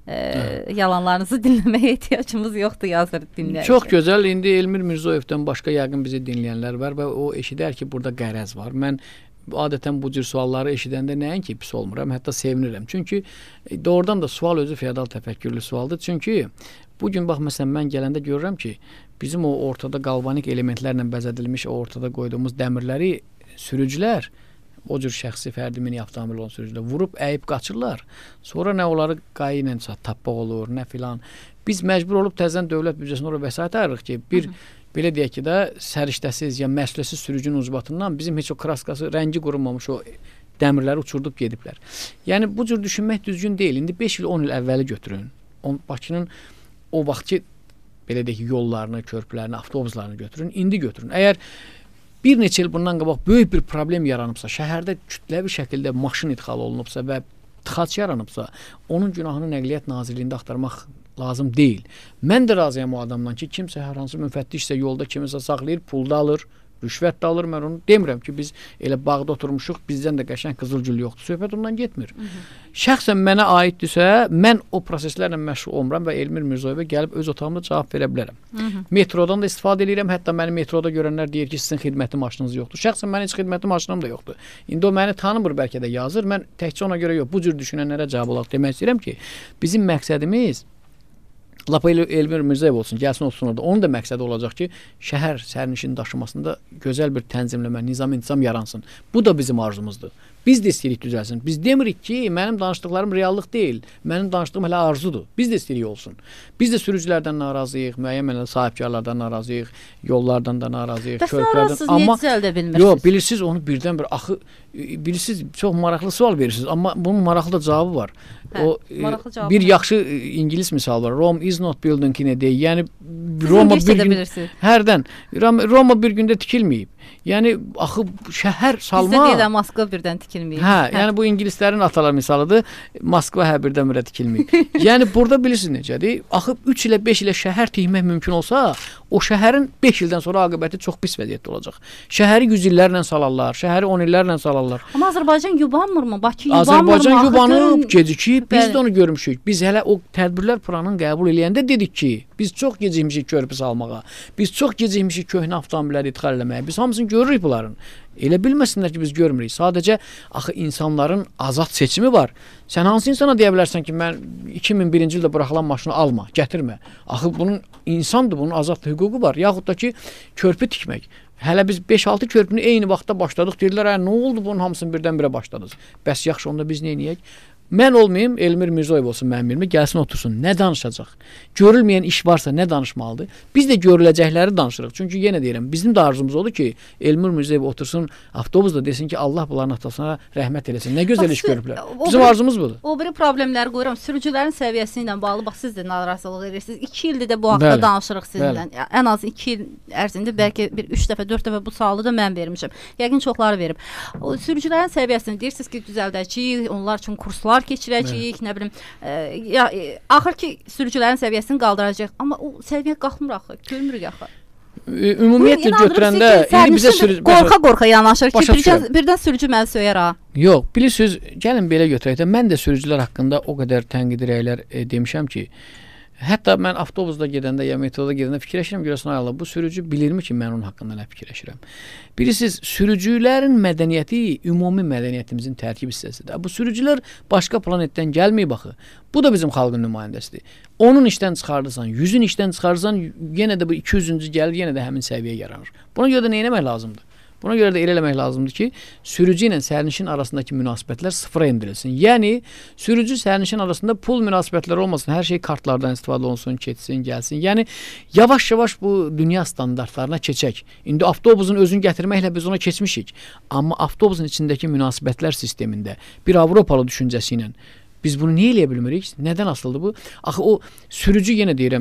Ee, yalanlarınızı dinləməyə ehtiyacımız yoxdur, yazır dinləyicilər. Çox gözəl. İndi Elmir Mirzoyevdən başqa yəqin bizi dinləyənlər var və o eşidər ki, burada qərəz var. Mən adətən bu cür sualları eşidəndə nəinki pis olmuram, hətta sevinirəm. Çünki doğrudan da sual özü feodal təfəkkürlü sualdır. Çünki bugün bax, məsələn, mən gələndə görürəm ki, bizim o ortada qalvanik elementlərlə bəzədilmiş o ortada qoyduğumuz dəmirləri sürücülər, o cür şəxsi fərdi mini avtomobil olan sürücülər vurub, əyib qaçırlar. Sonra nə onları qayi ilə tappaq olur, nə filan. Biz məcbur olub təzən dövlət büdcəsində ora vəsait ayırıq ki, bir Hı -hı. belə deyək ki də səriştəsiz ya məsuliyyətsiz sürücünün ucbatından bizim heç o kraskası, rəngi qurulmamış o dəmirləri uçurdub gediblər. Yəni bu cür düşünmək düzgün deyil. İndi beş il, on il əvvəli götürün. On, Bakının o vaxtki belə deyək ki, yollarını, körpülərini, avtobuslarını götürün. İndi götürün. Əgər bir neçə il bundan qabaq böyük bir problem yaranıbsa, şəhərdə kütləvi şəkildə maşın idxal olunubsa və tıxac yaranıbsa, onun günahını Nəqliyyat Nazirliyində axtarmaq lazım deyil. Mən də razıyam o adamdan ki, kimsə hər hansı müfəttişsə yolda kimisə saxlayır, pul da alır, rüşvət də alır. Mən onu demirəm ki, biz elə bağda oturmuşuq, bizdən də qəşəng qızılgül yoxdur. Söhbət ondan getmir. Hı -hı. Şəxsən mənə aiddirsə, mən o proseslərlə məşğul olmuram və Elmir Mirzoyevə gəlib öz otağımda cavab verə bilərəm. Hı -hı. Metrodan da istifadə edirəm. Hətta məni metroda görənlər deyir ki, sizin xidməti maşınınız yoxdur. Şəxsən mənim heç xidməti maşınım da yoxdur. İndi o məni tanımır, bəlkə də yazır. Mən təkcə ona görə yox, bu cür düşünənlərə cavab olaraq demək istəyirəm ki, bizim məqsədimiz lap Elmir Mirzoyev olsun, gəlsin olsun orada. Onun da məqsədi olacaq ki, şəhər sərnişin daşımasında gözəl bir tənzimləmə, nizam, intizam yaransın. Bu da bizim arzumuzdur. Biz də istəyirik düzəlsin. Biz demirik ki, mənim danışdıqlarım reallıq deyil. Mənim danışdığım hələ arzudur. Biz də istəyirik olsun. Biz də sürücülərdən narazıyıq, müəyyən mənada sahibkarlardan narazıyıq, yollardan da narazıyıq, körpülərdən. Amma niyə bilmirsiniz? Yox, bilirsiniz onu birdən bir axı bilirsiniz, çox maraqlı sual verirsiniz, amma bunun maraqlı da cavabı var. Hə, o cavabı bir var. yaxşı İngilis misal var. Rome is not building in a day. Yəni Roma bir gün hərdən Roma bir gündə tikilməyib. Yəni axı şəhər salma. Bizdə deyilən Moskva birdən tikilməyib. Hə, hə, yəni bu ingilislərin atalar misalıdır. Moskva hə birdən-birə tikilməyib. Yəni burada bilirsiniz necədir? Axı üç ilə beş ilə şəhər tikmək mümkün olsa, o şəhərin beş ildən sonra aqibəti çox pis vəziyyətdə olacaq. Şəhəri yüz illərlə salarlar, şəhəri on illərlə salarlar. Amma Azərbaycan yubanmırmı? Bakı yubanmırmı? Azərbaycan yubanıb, gecikib. Biz də onu görmüşük. Biz hələ o tədbirlər planını qəbul eləyəndə dedik ki, biz çox gecikmişik körpü salmağa. Biz çox gecikmişik köhnə avtomobilləri idxal eləməyə. Biz hamısını görürük bunların. Elə bilməsinlər ki, biz görmürük. Sadəcə axı insanların azad seçimi var. Sən hansı insana deyə bilərsən ki, mən iki min birinci ildə buraxılan maşını alma, gətirmə. Axı bunun insandır, bunun azad hüququ var. Yaxud da ki, körpü tikmək. Hələ biz beş altı körpünü eyni vaxtda başladıq. Deyirlər, hə, nə oldu bunun hamısını birdən-birə başladınız? Bəs yaxşı, onda biz nə edəyək? Mən olmayım, Elmir Mirzoyev olsun mənim yerimə, gəlsin otursun. Nə danışacaq? Görülməyən iş varsa nə danışmalıdır? Biz də görüləcəkləri danışırıq. Çünki yenə deyirəm, bizim də arzumuz odur ki, Elmir Mirzoyev otursun avtobusda desin ki, Allah bunların atasına rəhmət eləsin. Nə gözəl iş görüblər. Bizim arzumuz budur. O biri problemləri qoyuram. Sürücülərin səviyyəsi ilə bağlı, bax siz də narazılıq edirsiniz. iki ildir də bu haqda danışırıq sizinlə. Ən az iki il ərzində bəlkə bir üç dəfə, dörd dəfə bu sualı da mən vermişəm. Yəqin çoxları verib. O sürücülərin səviyyəsini deyirsiniz ki, düzəldəcəyik, onlar üçün kurslar keçirəcəyik, nə bilim, e, ya, e, axır ki, sürücülərin səviyyəsini qaldıracaq. Amma o səviyyə qalxmır axı, görmürük axı. Ümumiyyətlə götürəndə indi bizə sürücü qorxa-qorxa yanaşır ki, birdən, birdən sürücü məni söyər ha. Yox, bilirsiniz, gəlin belə götürək də, mən də sürücülər haqqında o qədər tənqidi rəylər e, demişəm ki, hətta mən avtobusda gedəndə ya metroda gedəndə fikirləşirəm, görəsən ay Allah, bu sürücü bilirmi ki, mən onun haqqında nə fikirləşirəm? Bilirsiniz, sürücülərin mədəniyyəti ümumi mədəniyyətimizin tərkib hissəsidir. Bu sürücülər başqa planetdən gəlməyib axı. Bu da bizim xalqın nümayəndəsidir. Onun işdən çıxardırsan, yüzün işdən çıxardırsan, yenə də bu iki yüzüncü gəlir, yenə də həmin səviyyə yaranır. Buna görə də nə etmək lazımdır? Buna görə də elə eləmək lazımdır ki, sürücü ilə sərnişin arasındakı münasibətlər sıfıra endirilsin. Yəni, sürücü sərnişin arasında pul münasibətləri olmasın, hər şey kartlardan istifadə olunsun, keçsin, gəlsin. Yəni, yavaş-yavaş bu dünya standartlarına keçək. İndi avtobusun özünü gətirməklə biz ona keçmişik. Amma avtobusun içindəki münasibətlər sistemində bir Avropalı düşüncəsi ilə biz bunu niyə eləyə bilmirik? Nədən asılıdır bu? Axı, o sürücü, yenə deyirəm,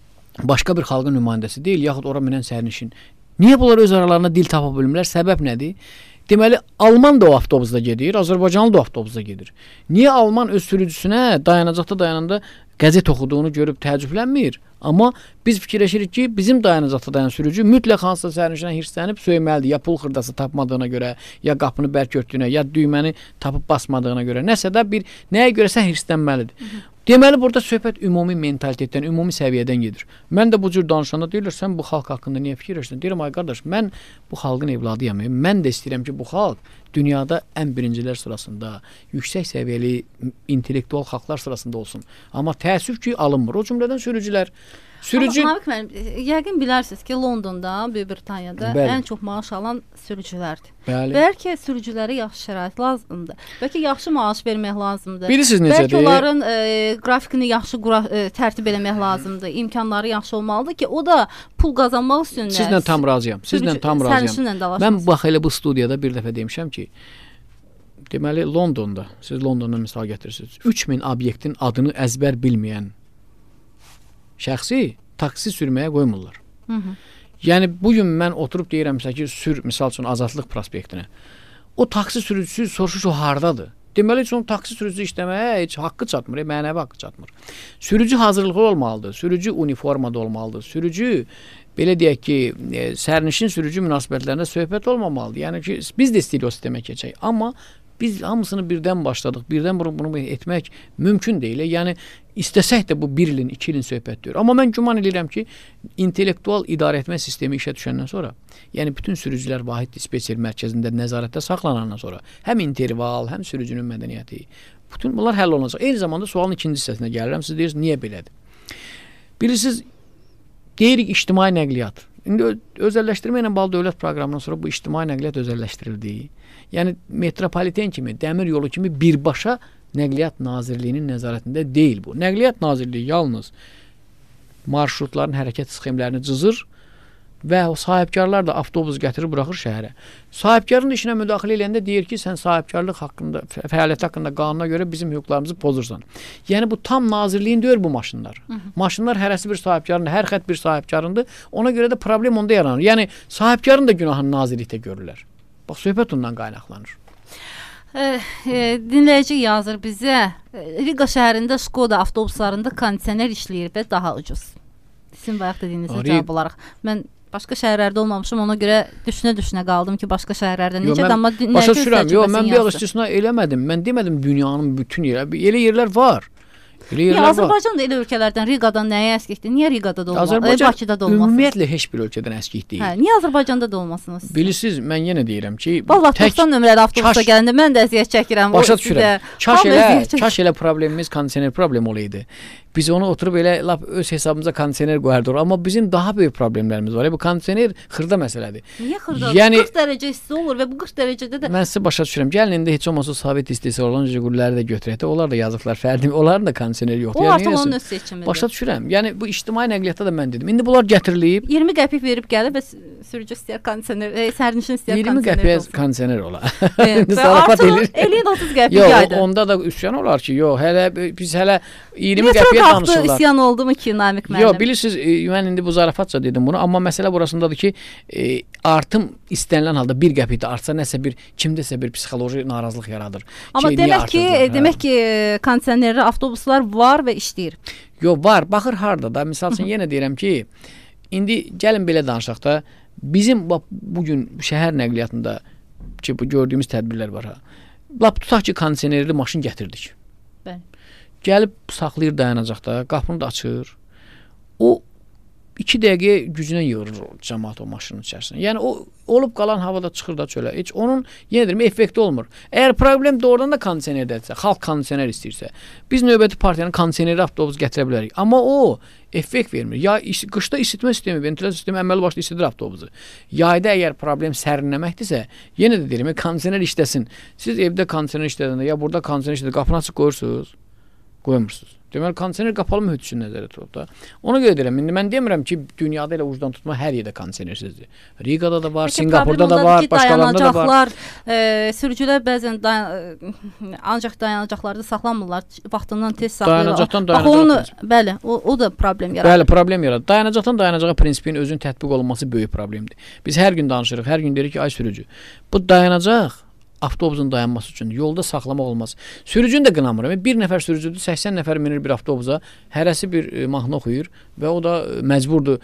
başqa bir xalqın nümayəndəsi deyil, yaxud ora minən sərnişin. Niyə bunlar öz aralarında dil tapa bilmirlər? Səbəb nədir? Deməli, Alman da o avtobusda gedir, Azərbaycanlı da o avtobusda gedir. Niyə Alman öz sürücüsünə dayanacaqda dayananda qəzet oxuduğunu görüb təəccüblənmir? Amma biz fikirləşirik ki, bizim dayanacaqda dayan sürücü mütləq hansısa sərnişinə hirslənib söyməlidir. Ya pul xırdası tapmadığına görə, ya qapını bərk örtdüyünə, ya düyməni tapıb basmadığına görə. Nəsə də bir, nəyə görəsə hirslənməlidir. Hı -hı. Deməli, burada söhbət ümumi mentalitetdən, ümumi səviyyədən gedir. Mən də bu cür danışanda deyirlər, sən bu xalq haqqında niyə fikirləşirsən? Deyirəm, ay qardaş, mən bu xalqın evladıyam. Mən də istəyirəm ki, bu xalq dünyada ən birincilər sırasında, yüksək səviyyəli intellektual xalqlar sırasında olsun. Amma təəssüf ki, alınmır. O cümlədən sürücülər. Sürücü... Amma, müəllim, yəqin bilərsiniz ki, Londonda, Böyük Britaniyada bəli, ən çox maaş alan sürücülərdir. Bəli. Bəlkə sürücülərə yaxşı şərait lazımdır. Bəlkə yaxşı maaş vermək lazımdır. Bilirsiniz necədir? Bəlkə onların e, qrafikini yaxşı e, tərtib eləmək lazımdır. İmkanları yaxşı olmalıdır ki, o da pul qazanmaq üstündə. Sizlə tam razıyam. Sizlə tam razıyam. Mən bax elə bu studiyada bir dəfə demişəm ki, deməli, Londonda, siz Londondan misal gətirirsiniz, üç min obyektin adını əzbər bilməyən şəxsi taksi sürməyə qoymurlar. Hı -hı. Yəni, bugün mən oturub deyirəmsə ki, sür, misal üçün, Azadlıq prospektinə. O taksi sürücüsü soruşur, o hardadır? Deməli, üçün taksi sürücüsü işləməyə heç haqqı çatmır, e, mənəvi haqqı çatmır. Sürücü hazırlıqlı olmalıdır, sürücü uniformada olmalıdır, sürücü, belə deyək ki, e, sərnişin sürücü münasibətlərində söhbət olmamalıdır. Yəni ki, biz də istəyirik o sistemə keçək. Amma biz hamısını birdən başladıq, birdən bunu, bunu etmək mümkün deyil. Yəni, istəsək də bu bir ilin, iki ilin söhbətdir. Amma mən güman edirəm ki, intellektual idarə etmə sistemi işə düşəndən sonra, yəni bütün sürücülər vahid dispetçer mərkəzində nəzarətdə saxlanandan sonra, həm interval, həm sürücünün mədəniyyəti, bütün bunlar həll olunacaq. Eyni zamanda sualın ikinci hissəsinə gəlirəm. Siz deyirsiniz, niyə belədir? Bilirsiniz, deyirik ictimai nəqliyyat. İndi özəlləşdirmə ilə bağlı dövlət proqramından sonra bu ictimai nəqliyyat özəlləşdirildi. Yəni, metropoliten kimi, dəmir yolu kimi birbaşa Nəqliyyat Nazirliyinin nəzarətində deyil bu. Nəqliyyat Nazirliyi yalnız marşrutların hərəkət sxemlərini cızır və o sahibkarlar da avtobus gətirir, buraxır şəhərə. Sahibkarın da işinə müdaxilə edəndə deyir ki, sən sahibkarlıq haqqında, fəaliyyət haqqında qanuna görə bizim hüquqlarımızı pozursan. Yəni, bu tam nazirliyin deyil bu maşınlar. Hı -hı. Maşınlar hərəsi bir sahibkarındır, hər xət bir sahibkarındır. Ona görə də problem onda yaranır. Yəni, sahibkarın da günahını nazirlikdə görürlər. Bax, söhbət ondan qaynaqlanır. E, e, dinləyici yazır bizə, Riga şəhərində Skoda avtobuslarında kondisioner işləyir və daha ucuz. Sizin bayaq dediyinizə cavab olaraq. Mən başqa şəhərlərdə olmamışım, ona görə düşünə-düşünə qaldım ki, başqa şəhərlərdə necə, amma dinləyici başa düşürəm. Yox, mən bir istisna eləmədim. Mən demədim dünyanın bütün yerə. Elə yerlər var. Niyə Azərbaycan da elə ölkələrdən Riqadan nəyə əskikdir? Niyə Riqada da olmaz? Bakıda da olmasın? Ümumiyyətlə heç bir ölkədən əskik deyil. Hə, niyə Azərbaycanda da olmasınız? Bilirsiniz, mən yenə deyirəm ki, vallahi doxsan nömrəli avtobusa gələndə mən də əziyyət çəkirəm. Başa düşürəm. Kaş elə, kaş elə problemimiz kondisioner problemi olaydı. Biz onu oturub elə lap öz hesabımıza kondisioner qoyardıq. Amma bizim daha böyük problemlərimiz var. Bu kondisioner xırda məsələdir. Niyə xırda? Yəni, qırx dərəcə isti olur və bu qırx dərəcədə də mən sizə başa düşürəm. Gəlin indi heç olmasa sabit istisi olan Jigulləri də götürək də. Onlar da yazıqlar fərdi. Onların da kondisioneri yoxdur. O yəni, artıq onun öz seçimidir. Başa düşürəm. Yəni bu ictimai nəqliyyatda da mən dedim. İndi bunlar gətirilib iyirmi qəpik verib gəlir və sürücü istəyir kondisioner, e, sərnişin istəyir iyirmi qəpiyə kondisioner olar. İndi zarafat eləyir. Eləyin otuz qəpik yaydı. Yox, onda da üsyan olar ki, yox, hələ biz hələ iyirmi qəpiyə danışırlar. İsyan oldu mu ki, Namiq müəllim? Yox, bilirsiniz, e, mən indi bu zarafatca dedim bunu, amma məsələ burasındadır ki, e, artım istənilən halda bir qəpik də artsa nəsə bir kimdəsə bir psixoloji narazılıq yaradır. Amma ki, demək ki, hə. demək ki, kondisionerli avtobuslar var və işləyir. Yox, var. Baxır harda da. Məsəl üçün yenə deyirəm ki, indi gəlin belə danışaq da, bizim bu gün şəhər nəqliyyatında ki, bu gördüyümüz tədbirlər var ha. Lap tutaq ki, kondisionerli maşın gətirdik. Bəli. Gəlib saxlayır dayanacaqda, qapını da açır. O iki dəqiqə gücünə yığılır cəmaət o maşının içərisində. Yəni o olub qalan havada çıxır da çölə. Heç onun yenə deyirəm effekti olmur. Əgər problem doğrudan da kondisionerdədirsə, xalq kondisioner istəyirsə, biz növbəti partiyanın kondisionerli avtobus gətirə bilərik. Amma o effekt vermir. Ya qışda isitmə sistemi, ventilasiya sistemi əməlli başlı isidir avtobusu. Yayda əgər problem sərinləməkdirsə, yenə də deyirəm, kondisioner işləsin. Siz evdə kondisioner işlədəndə ya burada kondisioner işlədəndə qapını açıq qoyursunuz, qoymursunuz. Deməli, kondisioner qapalı mühit üçün nəzərdə tutulub da. Ona görə deyirəm, indi mən demirəm ki, dünyada elə ucdan tutma hər yerdə kondisionersizdir. Riqada da var, Peki, Singapurda da var, başqalarında da var. E, sürücülər bəzən dayan ancaq dayanacaqlarda saxlanmırlar, vaxtından tez saxlayırlar. Dayanacaqdan dayanacağa. Bəli, o, o da problem yaradır. Bəli, problem yaradır. Dayanacaqdan dayanacağa prinsipinin özünün tətbiq olunması böyük problemdir. Biz hər gün danışırıq, hər gün deyirik ki, ay sürücü, bu dayanacaq avtobusun dayanması üçün yolda saxlamaq olmaz. Sürücünü də qınamıram. Bir nəfər sürücüdür, səksən nəfər minir bir avtobusa, hərəsi bir e, mahnı oxuyur və o da e, məcburdur.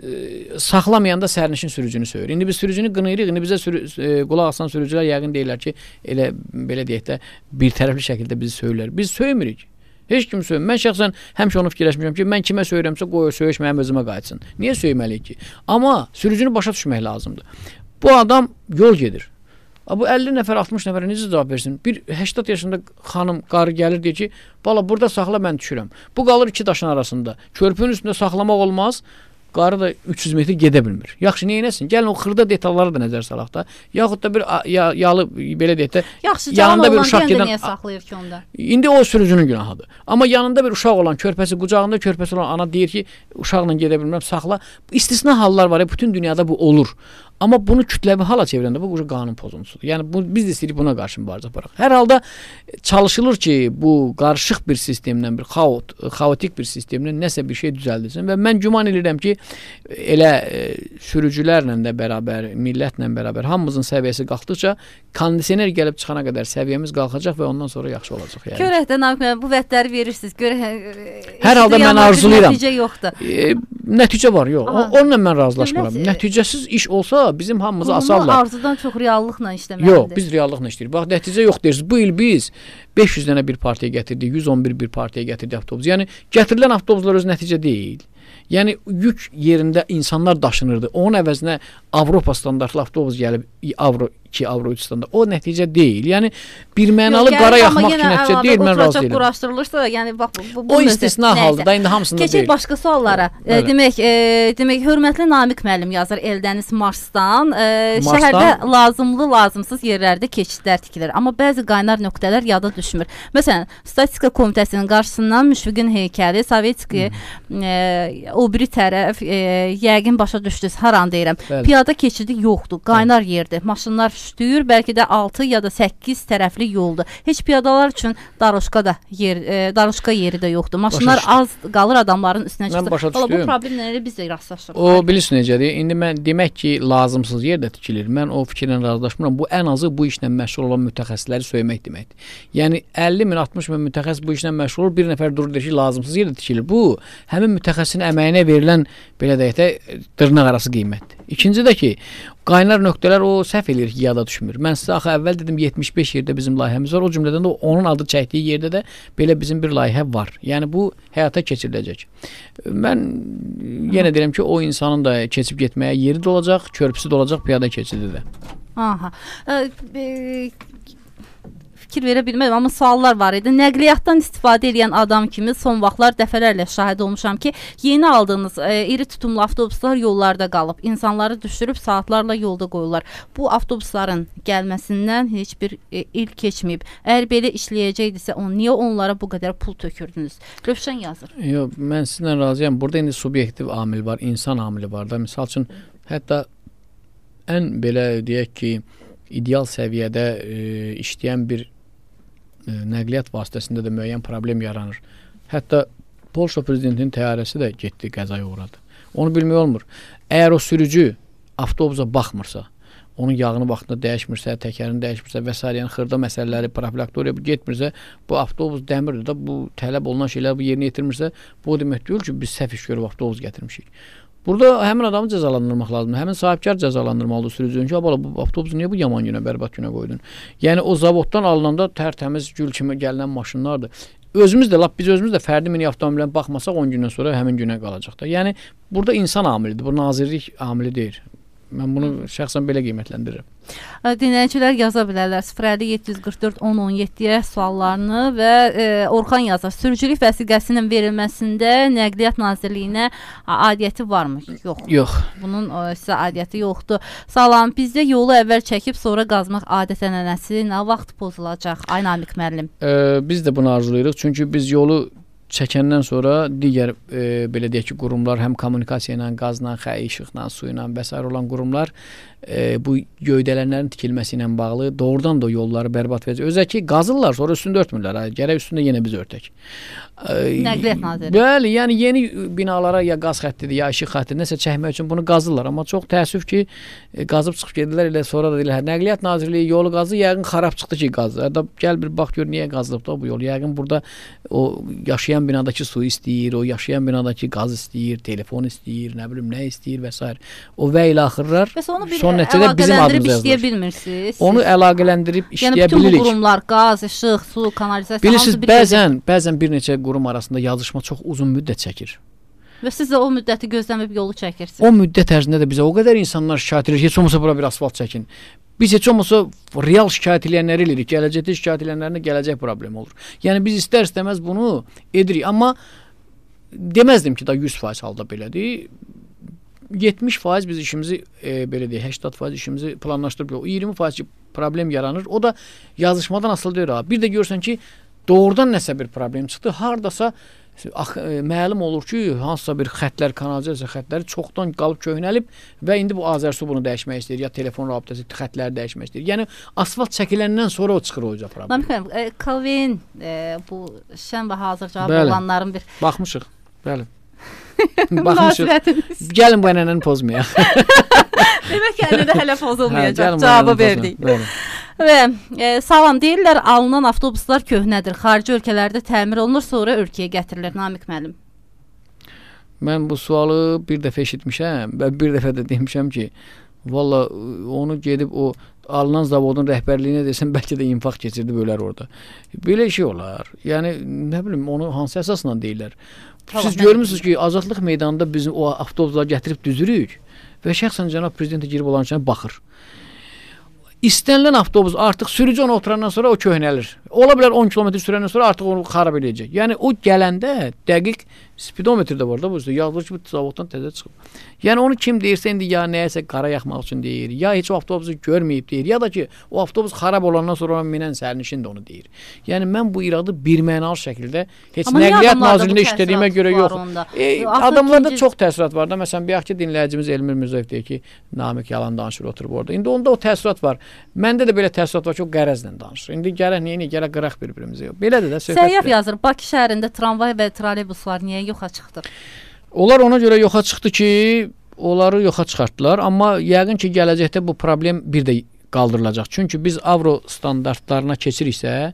E, saxlamayanda sərnişin sürücünü söyür. İndi biz sürücünü qınayırıq. İndi bizə sürü, e, qulaq asan sürücülər yəqin deyirlər ki, elə belə deyək də bir tərəfli şəkildə bizi söyürlər. Biz söymirik. Heç kim söymür. Mən şəxsən həmişə onu fikirləşmişəm ki, mən kimə söyürəmsə qoy söyüş mənim özümə qayıtsın. Niyə söyməliyik ki? Amma sürücünü başa düşmək lazımdır. Bu adam yol gedir. Bu əlli nəfər, altmış nəfərə necə cavab versin? Bir səksən yaşında xanım, qarı gəlir deyir ki, bala burada saxla, mən düşürəm. Bu qalır iki daşın arasında. Körpünün üstündə saxlamaq olmaz. Qarı da üç yüz metr gedə bilmir. Yaxşı, niyə eləsin? Gəlin o xırda detallara da nəzər salaq da. Yaxud da bir ya, yalı belə deyək də Yaxşı, yanında bir uşaq gedən niyə saxlayır ki onda? İndi o sürücünün günahıdır. Amma yanında bir uşaq olan, körpəsi, qucağında körpəsi olan ana deyir ki, uşaqla gedə bilmirəm, saxla. İstisna hallar var ya, bütün dünyada bu olur. Amma bunu kütləvi hala çevirəndə bu qanun pozuntusudur. Yəni bu, biz də istəyirik buna qarşı mübarizə aparaq. Hər halda çalışılır ki, bu qarışıq bir sistemdən, bir xaot, xaotik bir sistemdən nəsə bir şey düzəldilsin və mən güman edirəm ki, elə e, sürücülərlə də bərabər, millətlə bərabər hamımızın səviyyəsi qalxdıqca kondisioner gəlib çıxana qədər səviyyəmiz qalxacaq və ondan sonra yaxşı olacaq. Yəni. Görək də Namiq müəllim, bu vədləri verirsiniz. Görək. Hər halda mən arzulayıram. Nəticə yoxdur. E, nəticə var, yox. O, onunla mən razılaşmıram. Nəticəsiz iş olsa bizim hamımızı asarlar. Arzudan çox reallıqla işləməlidir. Yox, biz reallıqla işləyirik. Bax, nəticə yox deyirsiniz. Bu il biz beş yüz dənə bir partiya gətirdik, yüz on bir bir partiya gətirdik avtobus. Yəni gətirilən avtobuslar öz nəticə deyil. Yəni yük yerində insanlar daşınırdı. Onun əvəzinə Avropa standartlı avtobus gəlib Avro iki, Avro üç standart. O nəticə deyil. Yəni bir mənalı Yox, qara yaxmaq ki nəticə deyil, mən razı deyiləm. Quraşdırılırsa, yəni bax bu, bu o istisna haldır da, indi hamısında Keçək deyil. Keçək başqa suallara. E, demək, e, demək hörmətli Namiq müəllim yazır Eldəniz Marsdan. E, Marsdan. Şəhərdə lazımlı, lazımsız yerlərdə keçidlər tikilir. Amma bəzi qaynar nöqtələr yada düşmür. Məsələn, Statistika Komitəsinin qarşısından Müşfiqin heykəli, Sovetski hmm. e, o biri tərəf e, yəqin başa düşdünüz, hər an deyirəm. Bəli. Piyada keçidi yoxdur, qaynar Bəli. yerdir. Maşınlar şütüyür, bəlkə də altı ya da səkkiz tərəfli yoldur. Heç piyadalar üçün daroşka da yer, e, daroşka yeri də yoxdur. Maşınlar az qalır adamların üstünə çıxır. Valla bu problemlərlə biz də rastlaşırıq. O bilirsiniz necədir? İndi mən demək ki, lazımsız yerdə tikilir. Mən o fikirlə razılaşmıram. Bu ən azı bu işlə məşğul olan mütəxəssisləri söymək deməkdir. Yəni əlli min, altmış min mütəxəssis bu işlə məşğul olur. Bir nəfər durur deyir ki, lazımsız yerdə tikilir. Bu həmin mütəxəssisin əməyinə verilən belə deyək də dırnaq arası qiymətdir. İkinci də ki, qaynar nöqtələr o səhv eləyir ki, yada düşmür. Mən sizə axı əvvəl dedim yetmiş beş yerdə bizim layihəmiz var. O cümlədən də onun adı çəkdiyi yerdə də belə bizim bir layihə var. Yəni bu həyata keçiriləcək. Mən yenə deyirəm ki, o insanın da keçib getməyə yeri də olacaq, körpüsü də olacaq, piyada keçidi də. Aha. E, fikir verə bilmədim, amma suallar var idi. Nəqliyyatdan istifadə edən adam kimi son vaxtlar dəfələrlə şahid olmuşam ki, yeni aldığınız e, iri tutumlu avtobuslar yollarda qalıb, insanları düşürüb saatlarla yolda qoyurlar. Bu avtobusların gəlməsindən heç bir e, il keçməyib. Əgər belə işləyəcəkdisə, on, niyə onlara bu qədər pul tökürdünüz? Rövşən yazır. Yox, mən sizinlə razıyam. Burada indi subyektiv amil var, insan amili var da. Misal üçün, hətta ən belə deyək ki, ideal səviyyədə e, işləyən bir e, nəqliyyat vasitəsində də müəyyən problem yaranır. Hətta Polşa prezidentinin təyyarəsi də getdi, qəzaya uğradı. Onu bilmək olmur. Əgər o sürücü avtobusa baxmırsa, onun yağını vaxtında dəyişmirsə, təkərini dəyişmirsə və s. yəni xırda məsələləri profilaktoriya getmirsə, bu avtobus dəmirdir da, bu tələb olunan şeylər bu yerinə yetirmirsə, bu demək deyil ki, biz səhv iş görüb avtobus gətirmişik. Burada həmin adamı cəzalandırmaq lazımdır. Həmin sahibkar cəzalandırmalıdır sürücünün ki, abala bu avtobusu niyə bu yaman günə, bərbad günə qoydun? Yəni o zavoddan alınanda tərtəmiz gül kimi gəlinən maşınlardır. Özümüz də, lap biz özümüz də fərdi mini avtomobilən baxmasaq on gündən sonra həmin günə qalacaq da. Yəni burada insan amilidir, bu nazirlik amili deyil. Mən bunu şəxsən belə qiymətləndirirəm. Dinləyicilər yaza bilərlər sıfır əlli yeddi yüz qırx dörd on on yeddiyə suallarını və e, Orxan yazar. Sürücülük vəsiqəsinin verilməsində Nəqliyyat Nazirliyinə aidiyyəti varmı? Yox. Yox. Bunun o, sizə aidiyyəti yoxdur. Salam, bizdə yolu əvvəl çəkib sonra qazmaq adət-ənənəsi nə vaxt pozulacaq? Ay Namiq müəllim. E, biz də bunu arzulayırıq. Çünki biz yolu çəkəndən sonra digər e, belə deyək ki, qurumlar həm kommunikasiya ilə, qazla, xəyi, işıqla, su ilə və s. olan qurumlar e, bu göydələnlərin tikilməsi ilə bağlı doğrudan da yolları bərbad edəcək. Özə ki, qazırlar, sonra üstündə örtmürlər. Gərək üstündə yenə biz örtək. Nəqliyyat Nazirliyi. Bəli, yəni yeni binalara ya qaz xəttidir, ya işıq xəttidir, nəsə çəkmək üçün bunu qazırlar. Amma çox təəssüf ki, e, qazıb çıxıb gedirlər, elə sonra da deyirlər, Nəqliyyat Nazirliyi yolu qazı, yəqin xarab çıxdı ki, qazı. Da gəl bir bax gör niyə qazılıb da bu yol. Yəqin burada o yaşayan binadakı su istəyir, o yaşayan binadakı qaz istəyir, telefon istəyir, nə bilim nə istəyir və s. O və ilə axırlar. Bəs onu bir əlaqələndirib işləyə bilmirsiniz? Onu əlaqələndirib işləyə yəni, bilirik. Yəni bütün bu qurumlar, qaz, işıq, su, kanalizasiya, bilirsiniz, bəzən, bəzən bir neçə qurum arasında yazışma çox uzun müddət çəkir. Və siz də o müddəti gözləməyib yolu çəkirsiniz. O müddət ərzində də bizə o qədər insanlar şikayət edir ki, heç olmasa bura bir asfalt çəkin. Biz heç olmasa real şikayət edənləri eləyirik. Gələcəkdə şikayət edənlərinə gələcək problem olur. Yəni biz istər-istəməz bunu edirik. Amma deməzdim ki, da yüz faiz halda belədir. yetmiş faiz biz işimizi e, belə deyək, səksən faiz işimizi planlaşdırıb, o iyirmi faiz problem yaranır. O da yazışmadan asılı deyil. Bir də görürsən ki, doğrudan nəsə bir problem çıxdı. Hardasa ax, e, məlum olur ki, hansısa bir xətlər, kanalizasiya xətləri çoxdan qalıb köhnəlib və indi bu Azərsu bunu dəyişmək istəyir, ya telefon rabitəsi xətləri dəyişmək istəyir. Yəni asfalt çəkiləndən sonra o çıxır o uca problem. Namiq, e, Kalvin e, bu şən və hazır cavab bəli, olanların bir baxmışıq. Bəli. Baxmışıq. Gəlin bu ənənəni pozmayaq. Demək ki, ənənə hələ pozulmayacaq. Cavabı verdik. Bəli. Və e, salam, deyirlər alınan avtobuslar köhnədir. Xarici ölkələrdə təmir olunur, sonra ölkəyə gətirilir. Namiq müəllim. Mən bu sualı bir dəfə eşitmişəm və bir dəfə də demişəm ki, valla onu gedib o alınan zavodun rəhbərliyinə desəm, bəlkə də infaq keçirdib ölər orada. Belə şey olar. Yəni, nə bilim, onu hansı əsasla deyirlər. Tamam, siz görmüsünüz ki, Azadlıq meydanında bizim o avtobusları gətirib düzürük və şəxsən cənab prezidentə girib olan üçün baxır. İstənilən avtobus artıq sürücü ona oturandan sonra o köhnəlir. Ola bilər on kilometr sürəndən sonra artıq onu xarab edəcək. Yəni o gələndə dəqiq spidometr də var da bu üstə. Yazılır ki, bu zavoddan təzə çıxıb. Yəni onu kim deyirsə indi ya nəyəsə qara yaxmaq üçün deyir, ya heç o avtobusu görməyib deyir, ya da ki o avtobus xarab olandan sonra minən sərnişin də onu deyir. Yəni mən bu iradı birmənalı şəkildə heç Nəqliyyat Nazirliyində işlədiyimə görə yox. E, adamlarda ikinci... çox təəssürat var da. Məsələn, bir ki dinləyicimiz Elmir Mirzəyev deyir ki, Namiq yalan danışır oturub orada. İndi onda o təəssürat var. Məndə də belə təəssürat var ki, o qərəzlə danışır. İndi gərək neyini gərək qıraq bir-birimizə. Belədir də söhbət. Səyyaf yazır. Bakı şəhərində tramvay və trolleybuslar niyə yoxa çıxdı? Onlar ona görə yoxa çıxdı ki, onları yoxa çıxartdılar. Amma yəqin ki, gələcəkdə bu problem bir də qaldırılacaq. Çünki biz Avro standartlarına keçiriksə,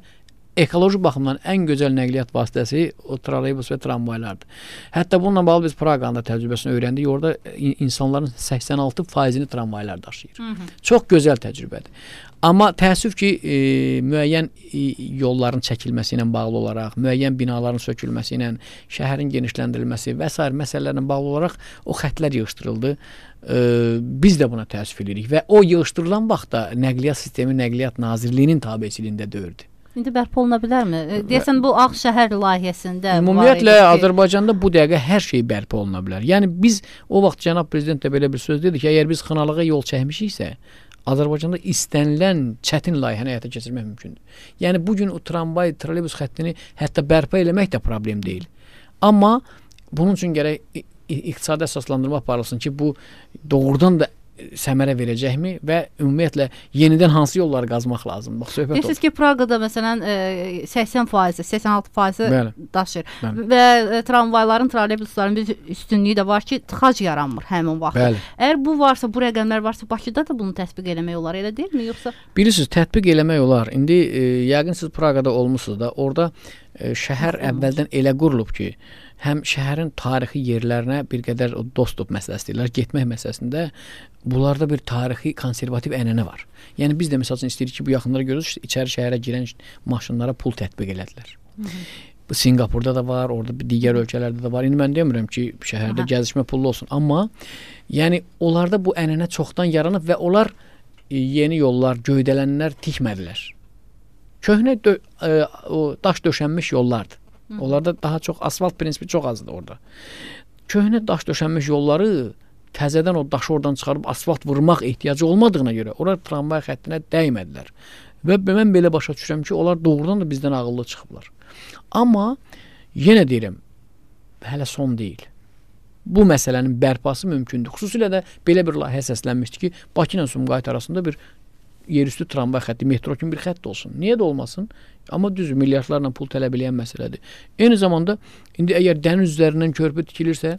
ekoloji baxımdan ən gözəl nəqliyyat vasitəsi o trolleybus və tramvaylardır. Hətta bununla bağlı biz Praqanın da təcrübəsini öyrəndik. Orada insanların səksən altı faizini tramvaylar daşıyır. Hı -hı. Çox gözəl təcrübədir. Amma təəssüf ki, e, müəyyən e, yolların çəkilməsi ilə bağlı olaraq, müəyyən binaların sökülməsi ilə, şəhərin genişləndirilməsi və s. məsələlərlə bağlı olaraq o xətlər yığışdırıldı. E, biz də buna təəssüf edirik və o yığışdırılan vaxtda Nəqliyyat Sistemi Nəqliyyat Nazirliyinin tabeçiliyində dördü. İndi bərpa oluna bilərmi? Deyəsən bu Ağşəhər layihəsində ümumiyyətlə Azərbaycanda bu dəqiqə hər şey bərpa oluna bilər. Yəni biz o vaxt cənab prezident də belə bir söz dedi ki, əgər biz Xınalığa yol çəkmişiksə, Azərbaycanda istənilən çətin layihəni həyata keçirmək mümkündür. Yəni bugün o tramvay, trolleybus xəttini hətta bərpa eləmək də problem deyil. Amma bunun üçün gərək iqtisadi əsaslandırma aparılsın ki, bu doğrudan da səmərə verəcəkmi və ümumiyyətlə yenidən hansı yolları qazmaq lazım? Bax, söhbət Deyərsiniz ki, Praqada məsələn səksən faizi, səksən altı faizi Bəli. daşıyır. Bəli. Və tramvayların, trolleybusların bir üstünlüyü də var ki, tıxac yaranmır həmin vaxt. Bəli. Əgər bu varsa, bu rəqəmlər varsa, Bakıda da bunu tətbiq eləmək olar, elə deyilmi? Yoxsa bilirsiniz, tətbiq eləmək olar. İndi e, yəqin siz Praqada olmusunuz da, orada e, şəhər əvvəldən elə qurulub ki, həm şəhərin tarixi yerlərinə bir qədər o dostluq məsələsi deyirlər, getmək məsələsində bunlarda bir tarixi konservativ ənənə var. Yəni biz də məsəl üçün istəyirik ki, bu yaxınlara görürüz, içəri şəhərə girən maşınlara pul tətbiq elədilər. Hı -hı. Bu Singapurda da var, orada bir digər ölkələrdə də var. İndi mən demirəm ki, şəhərdə Aha. gəzişmə pullu olsun, amma yəni onlarda bu ənənə çoxdan yaranıb və onlar e, yeni yollar, göydələnlər tikmədilər. Köhnə dö e, o daş döşənmiş yollardır. Hı -hı. Onlarda daha çox asfalt prinsipi çox azdır orada. Köhnə daş döşənmiş yolları təzədən o daşı oradan çıxarıb asfalt vurmaq ehtiyacı olmadığına görə onlar tramvay xəttinə dəymədilər. Və mən belə başa düşürəm ki, onlar doğrudan da bizdən ağıllı çıxıblar. Amma yenə deyirəm, hələ son deyil. Bu məsələnin bərpası mümkündür. Xüsusilə də belə bir layihə səslənmişdi ki, Bakı ilə Sumqayıt arasında bir yerüstü tramvay xətti, metro kimi bir xətt olsun. Niyə də olmasın? Amma düz milyardlarla pul tələb edən məsələdir. Eyni zamanda indi əgər dəniz üzərindən körpü tikilirsə,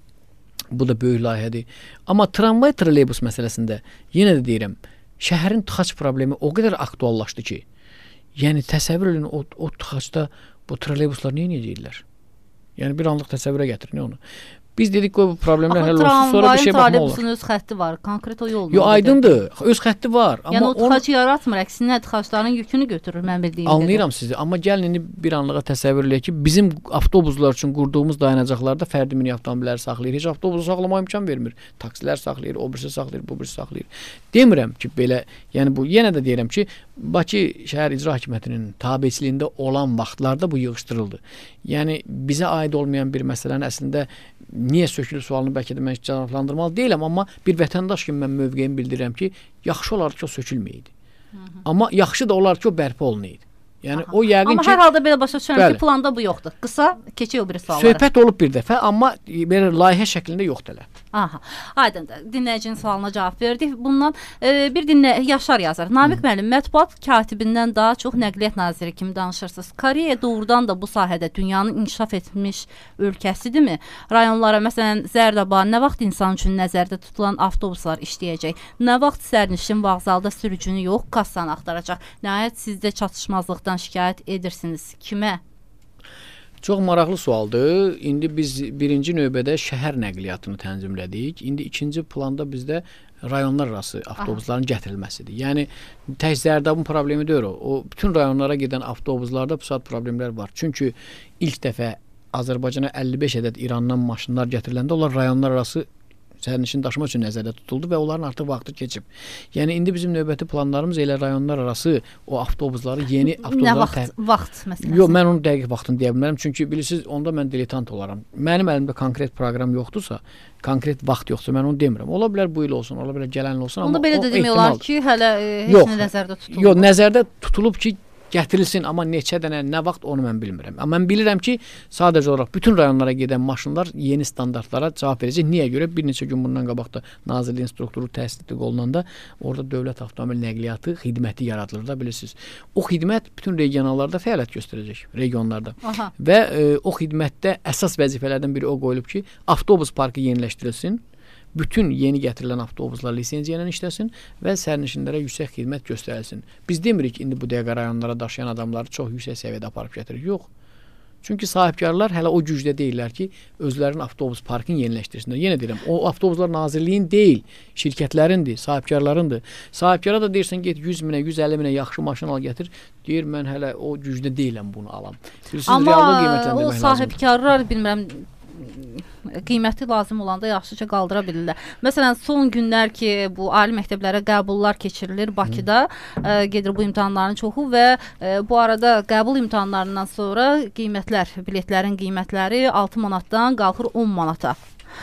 bu da böyük layihədir. Amma tramvay, trolleybus məsələsində yenə də deyirəm, şəhərin tıxac problemi o qədər aktuallaşdı ki, yəni təsəvvür edin o, o tıxacda bu trolleybuslar niyə necəyirlər? Yəni bir anlıq təsəvvürə gətirin onu. Biz dedik ki, bu problemlər həll olsun, sonra bir şey baxmaq olar. Trolleybus'un öz xətti var, konkret o yol. Yo, aydındır, öz xətti var. Yəni amma o tıxacı onu... yaratmır, əksinə tıxacların yükünü götürür, mən bildiyim. Anlayıram dedi. Sizi, amma gəlin indi bir anlığa təsəvvür eləyək ki, bizim avtobuslar üçün qurduğumuz dayanacaqlarda fərdi mini avtomobilləri saxlayır. Heç avtobusu saxlamağa imkan vermir. Taksilər saxlayır, o birisi saxlayır, bu birisi saxlayır. Demirəm ki, belə, yəni bu yenə də deyirəm ki, Bakı şəhər icra hakimiyyətinin tabeçiliyində olan vaxtlarda bu yığışdırıldı. Yəni bizə aid olmayan bir məsələni əslində niyə sökülür sualını bəlkə də mən cavablandırmalı deyiləm, amma bir vətəndaş kimi mən mövqeyimi bildirirəm ki, yaxşı olar ki, o sökülməyəydi. Amma yaxşı da olar ki, o bərpa olunaydı. Yəni Aha. o yəqin amma ki... Amma hər halda belə başa düşürəm ki, planda bu yoxdur. Qısa, keçək o biri suallara. Söhbət olub bir dəfə, amma belə layihə şəklində yoxdur hələ. Aha, aydındır. Dinləyicinin sualına cavab verdik. Bundan e, bir dinlə Yaşar yazır. Namiq müəllim, mətbuat katibindən daha çox Nəqliyyat Naziri kimi danışırsınız. Koreya doğrudan da bu sahədə dünyanın inkişaf etmiş ölkəsidirmi? Rayonlara, məsələn, Zərdaba nə vaxt insan üçün nəzərdə tutulan avtobuslar işləyəcək? Nə vaxt sərnişin vağzalda sürücünü yox, kassanı axtaracaq? Nəhayət sizdə çatışmazlıqdan şikayət edirsiniz. Kimə? Çox maraqlı sualdır. İndi biz birinci növbədə şəhər nəqliyyatını tənzimlədik. İndi ikinci planda bizdə rayonlar arası avtobusların Aha. gətirilməsidir. Yəni tək Zərdabın problemi deyil o. O bütün rayonlara gedən avtobuslarda bu saat problemlər var. Çünki ilk dəfə Azərbaycana əlli beş ədəd İrandan maşınlar gətiriləndə onlar rayonlar arası sərnişin daşıma üçün nəzərdə tutuldu və onların artıq vaxtı keçib. Yəni indi bizim növbəti planlarımız elə rayonlar arası o avtobusları yeni avtobuslara nə vaxt, vaxt məsələsi? Yox, mən onu dəqiq vaxtını deyə bilmərəm. Çünki bilirsiniz, onda mən diletant olaram. Mənim əlimdə konkret proqram yoxdursa, konkret vaxt yoxsa mən onu demirəm. Ola bilər bu il olsun, ola bilər gələn il olsun, onda amma belə o də demək olar ki, hələ e, heç yox, nə nəzərdə tutulub. Yox, nəzərdə tutulub ki, gətirilsin, amma neçə dənə, nə vaxt onu mən bilmirəm. Amma mən bilirəm ki, sadəcə olaraq bütün rayonlara gedən maşınlar yeni standartlara cavab verəcək. Niyə görə? Bir neçə gün bundan qabaqda Nazirliyin strukturu təsdiq olunanda orada dövlət avtomobil nəqliyyatı xidməti yaradılır da, bilirsiniz. O xidmət bütün regionallarda fəaliyyət göstərəcək, regionlarda. Aha. Və e, o xidmətdə əsas vəzifələrdən biri o qoyulub ki, avtobus parkı yeniləşdirilsin. bütün yeni gətirilən avtobuslar lisenziya ilə işləsin və sərnişinlərə yüksək xidmət göstərilsin. Biz demirik indi bu dəqiqə rayonlara daşıyan adamları çox yüksək səviyyədə aparıb gətirir. Yox. Çünki sahibkarlar hələ o gücdə deyirlər ki, özlərinin avtobus parkını yeniləşdirsinlər. Yenə deyirəm, o avtobuslar nazirliyin deyil, şirkətlərindir, sahibkarlarındır. Sahibkara da deyirsən, get yüz minə, yüz əlli minə yaxşı maşın al gətir. Deyir, mən hələ o gücdə deyiləm bunu alam. Amma o sahibkarlar, bilmirəm, qiyməti lazım olanda yaxşıca qaldıra bilirlər. Məsələn, son günlər ki, bu ali məktəblərə qəbullar keçirilir Bakıda, ə, gedir bu imtahanların çoxu və ə, bu arada qəbul imtahanlarından sonra qiymətlər, biletlərin qiymətləri altı manatdan qalxır on manata.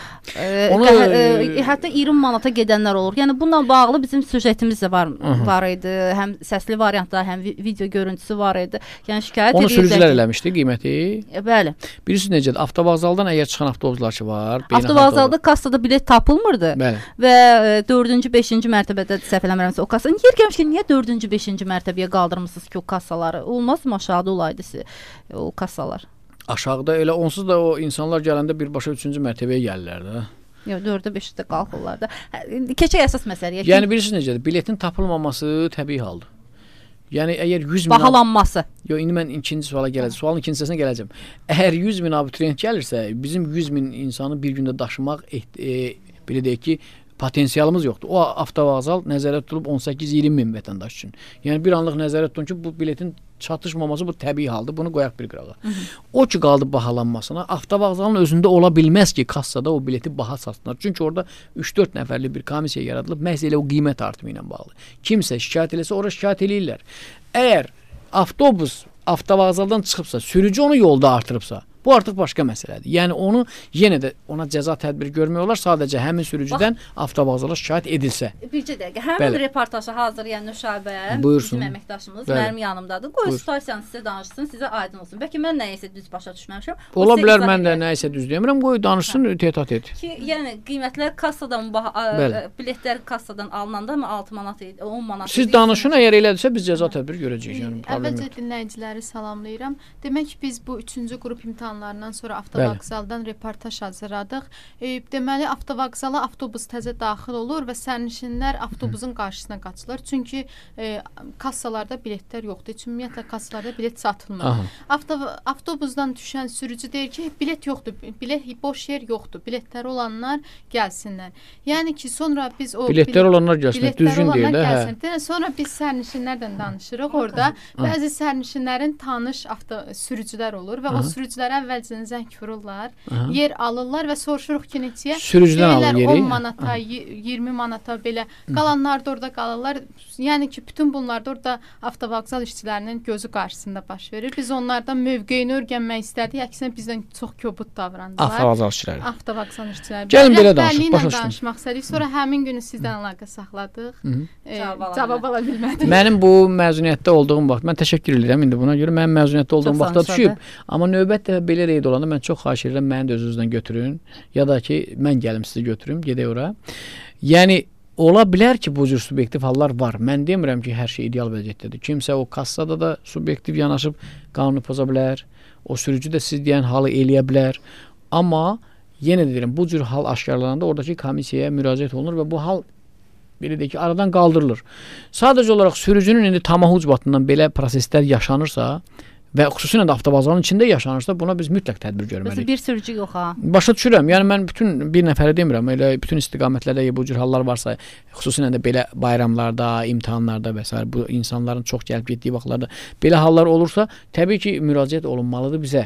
Onu, ə, hətta iyirmi manata gedənlər olur. Yəni bununla bağlı bizim süjetimiz də var, var idi. Həm səsli variantda, həm video görüntüsü var idi. Yəni şikayət onu edirlər. Onu sürücülər eləmişdi qiyməti. E, bəli. Birisi necədir? Avtovağzaldan əgər çıxan avtobuslar ki var. Avtovağzalda kassada bilet tapılmırdı. Bəli. Və dördüncü, beşinci mərtəbədə səhv eləmirəmsə o kassa. Yer gəlmiş ki, niyə dördüncü, beşinci mərtəbəyə qaldırmısınız ki, o kassaları? Olmazmı aşağıda olaydı o kassalar? Aşağıda elə onsuz da o insanlar gələndə birbaşa üçüncü mərtəbəyə gəlirlər də. Yox, dördə beşdə qalxırlar da. Keçək əsas məsələyə. Yəni bilirsiniz necədir? Biletin tapılmaması təbii haldır. Yəni əgər yüz min bahalanması. Yox, indi mən ikinci suala gələcəm. Sualın ikinci hissəsinə gələcəm. Əgər yüz min abituriyent gəlirsə, bizim yüz min insanı bir gündə daşımaq e, belə deyək ki, potensialımız yoxdur. O avtovağzal nəzərdə tutulub on səkkiz iyirmi min vətəndaş üçün. Yəni bir anlıq nəzərdə tutun ki, bu biletin çatışmaması bu təbii haldır. Bunu qoyaq bir qırağa. O ki qaldı bahalanmasına, avtovağzalın özündə ola bilməz ki, kassada o bileti baha satsınlar. Çünki orada üç dörd nəfərli bir komissiya yaradılıb, məhz elə o qiymət artımı ilə bağlı. Kimsə şikayət eləsə, ora şikayət eləyirlər. Əgər avtobus avtovağzaldan çıxıbsa, sürücü onu yolda artırıbsa, bu artıq başqa məsələdir. Yəni onu yenə də ona cəza tədbiri görmək olar, sadəcə həmin sürücüdən avtovağzala şikayət edilsə. Bircə dəqiqə, həmin reportajı hazırlayan Nüşabə, bizim əməkdaşımız Bəli. Mənim yanımdadır. Qoy situasiyanı sizə danışsın, sizə aydın olsun. Bəlkə mən nəyisə düz başa düşməmişəm. Ola bilər mən də nəyisə düz demirəm, qoy danışsın, tetat et. Ki, yəni qiymətlər kassadan, biletlər kassadan alınanda mı altı manat idi, on manat idi? Siz danışın, əgər elədirsə biz cəza tədbiri görəcəyik. Yəni, əvvəlcə dinləyiciləri salamlayıram. Demək biz bu üçüncü qrup imtahan imtahanlarından sonra avtovağzaldan reportaj hazırladıq. E, deməli, avtovağzala avtobus təzə daxil olur və sərnişinlər avtobusun qarşısına qaçılır. Çünki e, kassalarda biletlər yoxdur. Heç ümumiyyətlə kassalarda bilet satılmır. Avto, avtobusdan düşən sürücü deyir ki, bilet yoxdur, bilet boş yer yoxdur. Biletləri olanlar gəlsinlər. Yəni ki, sonra biz o biletlər bilet, olanlar gəlsin, düzgün deyil də, hə. Sonra biz sərnişinlərdən danışırıq orada. Bəzi sərnişinlərin tanış avto sürücülər olur və Aha. o sürücülərə əvvəlcədən zəng vururlar, Aha. yer alırlar və soruşuruq ki, neçəyə? Sürücüdən alır yeri. on manata, iyirmi manata belə. Qalanlar da orada qalırlar. Yəni ki, bütün bunlar da orada avtovağzal işçilərinin gözü qarşısında baş verir. Biz onlardan mövqeyini öyrənmək istədik. Əksinə bizdən çox kobud davrandılar. Avtovağzal işçiləri. Avtovağzal işçiləri. Gəlin belə danışaq, başa düşdüm. danışmaq istədik. Sonra həmin günü sizdən əlaqə saxladıq. E, cavab ala bilmədik. Mənim bu məzuniyyətdə olduğum vaxt, mən təşəkkür edirəm indi buna görə. Mənim məzuniyyətdə olduğum vaxtda düşüb. Amma növbət dəfə belə reyd olanda mən çox xahiş edirəm, məni də özünüzdən götürün. Ya da ki, mən gəlim sizi götürüm, gedək ora. Yəni, ola bilər ki, bu cür subyektiv hallar var. Mən demirəm ki, hər şey ideal vəziyyətdədir. Kimsə o kassada da subyektiv yanaşıb qanunu poza bilər. O sürücü də siz deyən halı eləyə bilər. Amma yenə deyirəm, bu cür hal aşkarlananda oradakı komissiyaya müraciət olunur və bu hal belə deyək ki, aradan qaldırılır. Sadəcə olaraq sürücünün indi tamah ucbatından belə proseslər yaşanırsa və xüsusilə də avtovağzalın içində yaşanırsa, buna biz mütləq tədbir görməliyik. Bir sürücü yox ha. Başa düşürəm. Yəni mən bütün bir nəfəri demirəm. Elə bütün istiqamətlərdə bu cür hallar varsa, xüsusilə də belə bayramlarda, imtahanlarda və s. bu insanların çox gəlib getdiyi vaxtlarda belə hallar olursa, təbii ki, müraciət olunmalıdır bizə.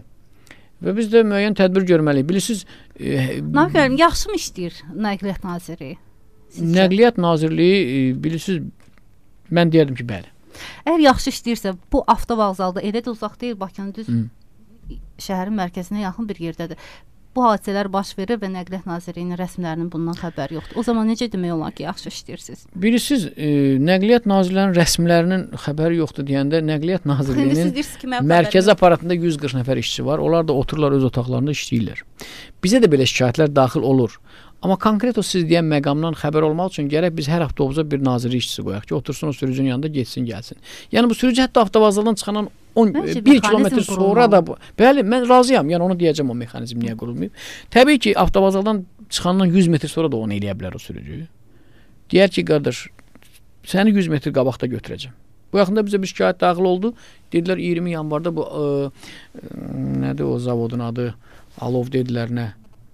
Və biz də müəyyən tədbir görməliyik. Bilirsiniz, e, Nafiq müəllim, yaxşı mı işləyir Nəqliyyat Nazirliyi? Sizcə? Nəqliyyat Nazirliyi, e, bilirsiniz, mən deyərdim ki, bəli. Əgər yaxşı işləyirsə, bu avtovağzalda elə də uzaq deyil, Bakının düz Hı. şəhərin mərkəzinə yaxın bir yerdədir. Bu hadisələr baş verir və Nəqliyyat Nazirliyinin rəsmilərinin bundan xəbəri yoxdur. O zaman necə demək olar ki, yaxşı işləyirsiniz? Bilirsiniz, e, Nəqliyyat Nazirlərinin rəsmilərinin xəbəri yoxdur deyəndə Nəqliyyat Nazirliyinin mərkəzi aparatında yüz qırx nəfər işçi var. Onlar da otururlar öz otaqlarında işləyirlər. Bizə də belə şikayətlər daxil olur. Amma konkret o siz deyən məqamdan xəbər olmaq üçün gərək biz hər avtobusa bir nazirlik işçisi qoyaq ki, otursun o sürücünün yanında getsin, gəlsin. Yəni bu sürücü hətta avtovağzaldan çıxanan bir kilometr sonra da bu. Bəli, mən razıyam. Yəni onu deyəcəm, o mexanizm niyə qurulmayıb. Təbii ki, avtovağzaldan çıxandan yüz metr sonra da onu eləyə bilər o sürücü. Deyər ki, qardaş, səni yüz metr qabaqda götürəcəm. Bu yaxında bizə bir şikayət daxil oldu. Dedilər iyirmi yanvarda bu ə, ə, nədir o zavodun adı? Alov dedilər nə?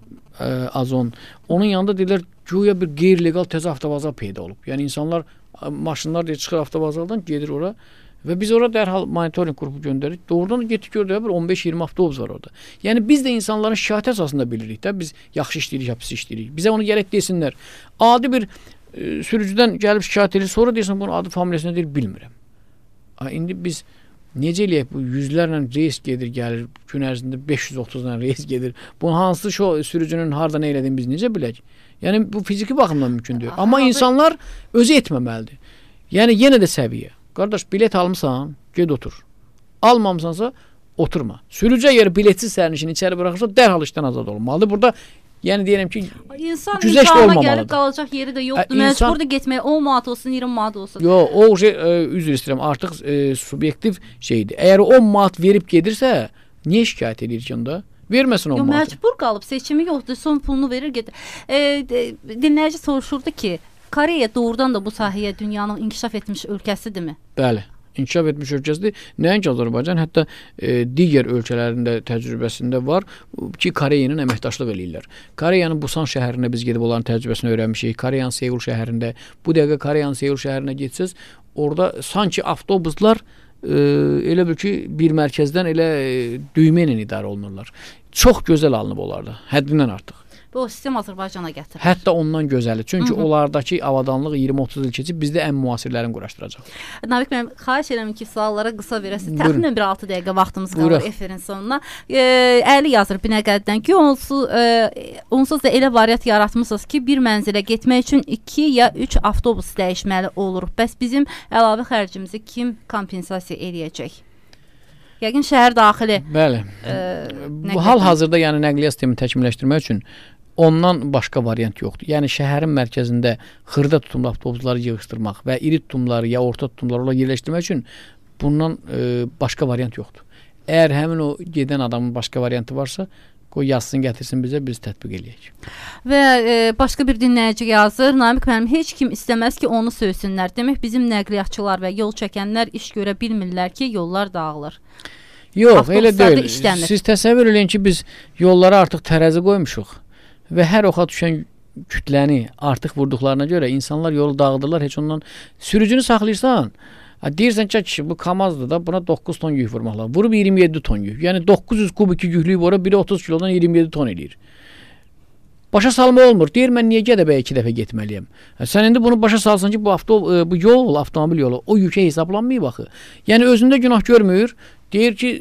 Ə, Azon. Onun yanında dedilər güya bir qeyri-legal təzə avtovağzal peyda olub. Yəni insanlar maşınlar deyə çıxır avtovağzaldan, gedir ora və biz ora dərhal monitoring qrupu göndəririk. Doğrudan getdik gördük bir on beş iyirmi avtobus var orada. Yəni biz də insanların şikayət əsasında bilirik də, biz yaxşı işləyirik, ya pis işləyirik. Bizə onu gərək desinlər. Adi bir e, sürücüdən gəlib şikayət edir, sonra deyirsən bunun adı familiyasını deyir, bilmirəm. A, indi biz necə eləyək, bu yüzlərlə reis gedir, gəlir, gün ərzində beş yüz otuzdan reis gedir. Bunun hansı şo sürücünün harada nə elədiyini biz necə bilək? Yəni bu fiziki baxımdan mümkündür. Amma insanlar özü etməməlidir. Yəni yenə də səviyyə. Qardaş, bilet almısan, ged otur. Almamısansa oturma. Sürücü əgər biletsiz sərnişini içəri buraxırsa dərhal işdən azad olmalıdır. Burada yəni deyirəm ki, insan güzəşt olmamalıdır. Gəlib qalacaq yeri də yoxdur. Ə, Məcbur da getməyə on manat olsun, iyirmi manat olsun. Yox, o şey ə, üzr istəyirəm, artıq ə, subyektiv şeydir. Əgər on manat verib gedirsə, niyə şikayət edir ki onda? Verməsin on Yo, manat. Məcbur qalıb, seçimi yoxdur, son pulunu verir gedir. E, dinləyici soruşurdu ki, Koreya doğrudan da bu sahəyə dünyanın inkişaf etmiş ölkəsidirmi? Bəli, inkişaf etmiş ölkəsidir. Nəinki Azərbaycan, hətta e, digər ölkələrində təcrübəsində var ki, Koreya ilə əməkdaşlıq eləyirlər. Koreyanın Busan şəhərində biz gedib onların təcrübəsini öyrənmişik. Koreyanın Seul şəhərində, bu dəqiqə Koreyanın Seul şəhərinə getsəz, orada sanki avtobuslar e, elə bil ki, bir mərkəzdən elə e, düymə ilə idarə olunurlar. Çox gözəl alınıb onlarda, həddindən artıq. Bu sistem Azərbaycana gətirir. Hətta ondan gözəli. Çünki Hı -hı. onlardakı avadanlıq iyirmi otuz il keçib bizdə ən müasirlərini quraşdıracaq. Naviq müəllim, xahiş edirəm ki, suallara qısa verəsiniz. Təxminən bir altı dəqiqə vaxtımız qalır efirin sonuna. E, Əli yazır Binəqədidən ki, onsuz, e, onsuz da elə variant yaratmısınız ki, bir mənzilə getmək üçün iki ya üç avtobus dəyişməli olur. Bəs bizim əlavə xərcimizi kim kompensasiya eləyəcək? Yəqin şəhər daxili. Bəli. E, Bu hal-hazırda yəni nəqliyyat sistemini təkmilləşdirmək üçün ondan başqa variant yoxdur. Yəni şəhərin mərkəzində xırda tutumlu avtobusları yığışdırmaq və iri tutumları ya orta tutumları ola yerləşdirmək üçün bundan e, başqa variant yoxdur. Əgər həmin o gedən adamın başqa variantı varsa, qoy yazsın, gətirsin bizə, biz tətbiq eləyək. Və e, başqa bir dinləyici yazır. Namiq müəllim, heç kim istəməz ki, onu söysünlər. Demək bizim nəqliyyatçılar və yol çəkənlər iş görə bilmirlər ki, yollar dağılır. Yox, elə deyil. Siz təsəvvür eləyin ki, biz yollara artıq tərəzi qoymuşuq və hər oxa düşən kütləni artıq vurduqlarına görə insanlar yolu dağıdırlar, heç ondan sürücünü saxlayırsan, deyirsən ki, bu Kamazdır da, buna doqquz ton yük vurmaq lazım. Vurub iyirmi yeddi ton yük. Yəni doqquz yüz kubiki yüklüyü vura, biri otuz kilodan iyirmi yeddi ton eləyir. Başa salma olmur. Deyir, mən niyə Gədəbəyə iki dəfə getməliyəm? Sən indi bunu başa salsan ki, bu, avto, bu yol, avtomobil yolu o yüke hesablanmayıb axı. Yəni özündə günah görmür. Deyir ki,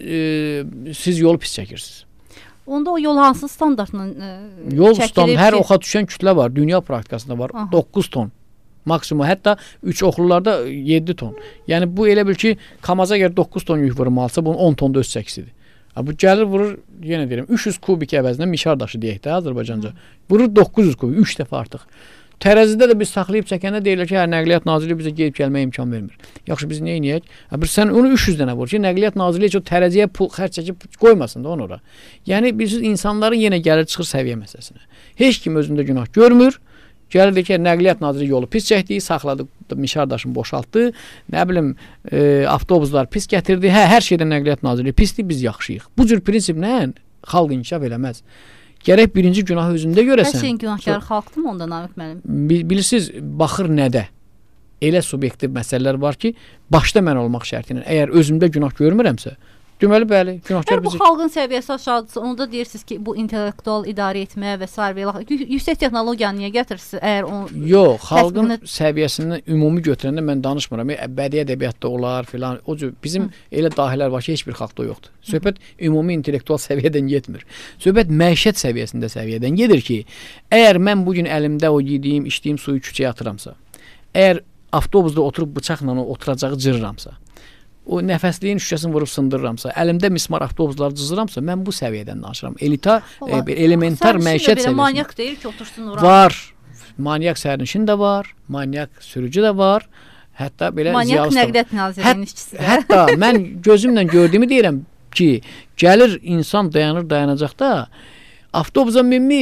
e, siz yolu pis çəkirsiniz. Onda o yol hansı standartla e, yol stand, hər oxa düşən kütlə var. Dünya praktikasında var. Aha. doqquz ton. Maksimum. Hətta üç oxlularda yeddi ton. Yəni bu elə bil ki, Kamaza əgər doqquz ton yük vurmalısa, bunun on ton da öz çəkisidir. Bu gəlir vurur, yenə deyirəm, üç yüz kubik əvəzinə mişar daşı deyək də Azərbaycanca. Vurur doqquz yüz kubik, üç dəfə artıq. Tərəzidə də biz saxlayıb çəkəndə deyirlər ki, hə, Nəqliyyat Nazirliyi bizə gelib gəlməyə imkan vermir. Yaxşı, biz nə edək? Sən onu üç yüz dənə vur ki, Nəqliyyat Nazirliyi heç o tərəziyə pul xərc çəkib qoymasın da onu ora. Yəni, bilirsiniz, insanların yenə gəlir çıxır səviyyə məsələsinə. Heç kim özündə günah görmür. Gəlirdi ki, Nəqliyyat Nazirliyi yolu pis çəkdi, saxladı, mişar daşını boşaltdı, nə bilim, e, avtobuslar pis gətirdi. Hə, hər şeydən Nəqliyyat Nazirliyi pisdir, biz yaxşıyıq. Bu cür prinsiplə xalq inkişaf eləməz. Gərək birinci günahı özündə görəsən. Hər şeyin günahkarı xalqdır mı onda Naviq müəllim? Bilirsiniz, baxır nədə? Elə subyektiv məsələlər var ki, başda mən olmaq şərti ilə, əgər özümdə günah görmürəmsə, deməli, bəli, günahkar bizi... Bu xalqın səviyyəsi aşağıdırsa, onda deyirsiniz ki, bu intellektual idarə etməyə və s. Yüksək texnologiyanı niyə gətirirsiniz? Əgər o... Yox, xalqın təsbini... səviyyəsindən ümumi götürəndə mən danışmıram. Bədii ədəbiyyatda olar filan. O cür bizim Hı. elə dahilər var ki, heç bir xalqda yoxdur. Söhbət Hı. ümumi intellektual səviyyədən getmir. Söhbət məişət səviyyəsində səviyyədən gedir ki, əgər mən bugün əlimdə o yediyim, içdiyim suyu küçəyə atıramsa, əgər avtobusda oturub bıçaqla o oturacağı cırıramsa, o nəfəsliyin şüşəsini vurub sındırıramsa, əlimdə mismar avtobusları cızıramsa, mən bu səviyyədən danışıram. Elita, e, elementar məişət səviyyəsində. Manyak deyil ki, otursun ora. Var. Manyak sərnişin də var, manyak sürücü də var. Hətta belə manyak Nəqliyyat Nazirliyinin işçisi. Hətta mən gözümlə gördüyümü deyirəm ki, gəlir insan dayanır dayanacaqda, avtobusa minmir.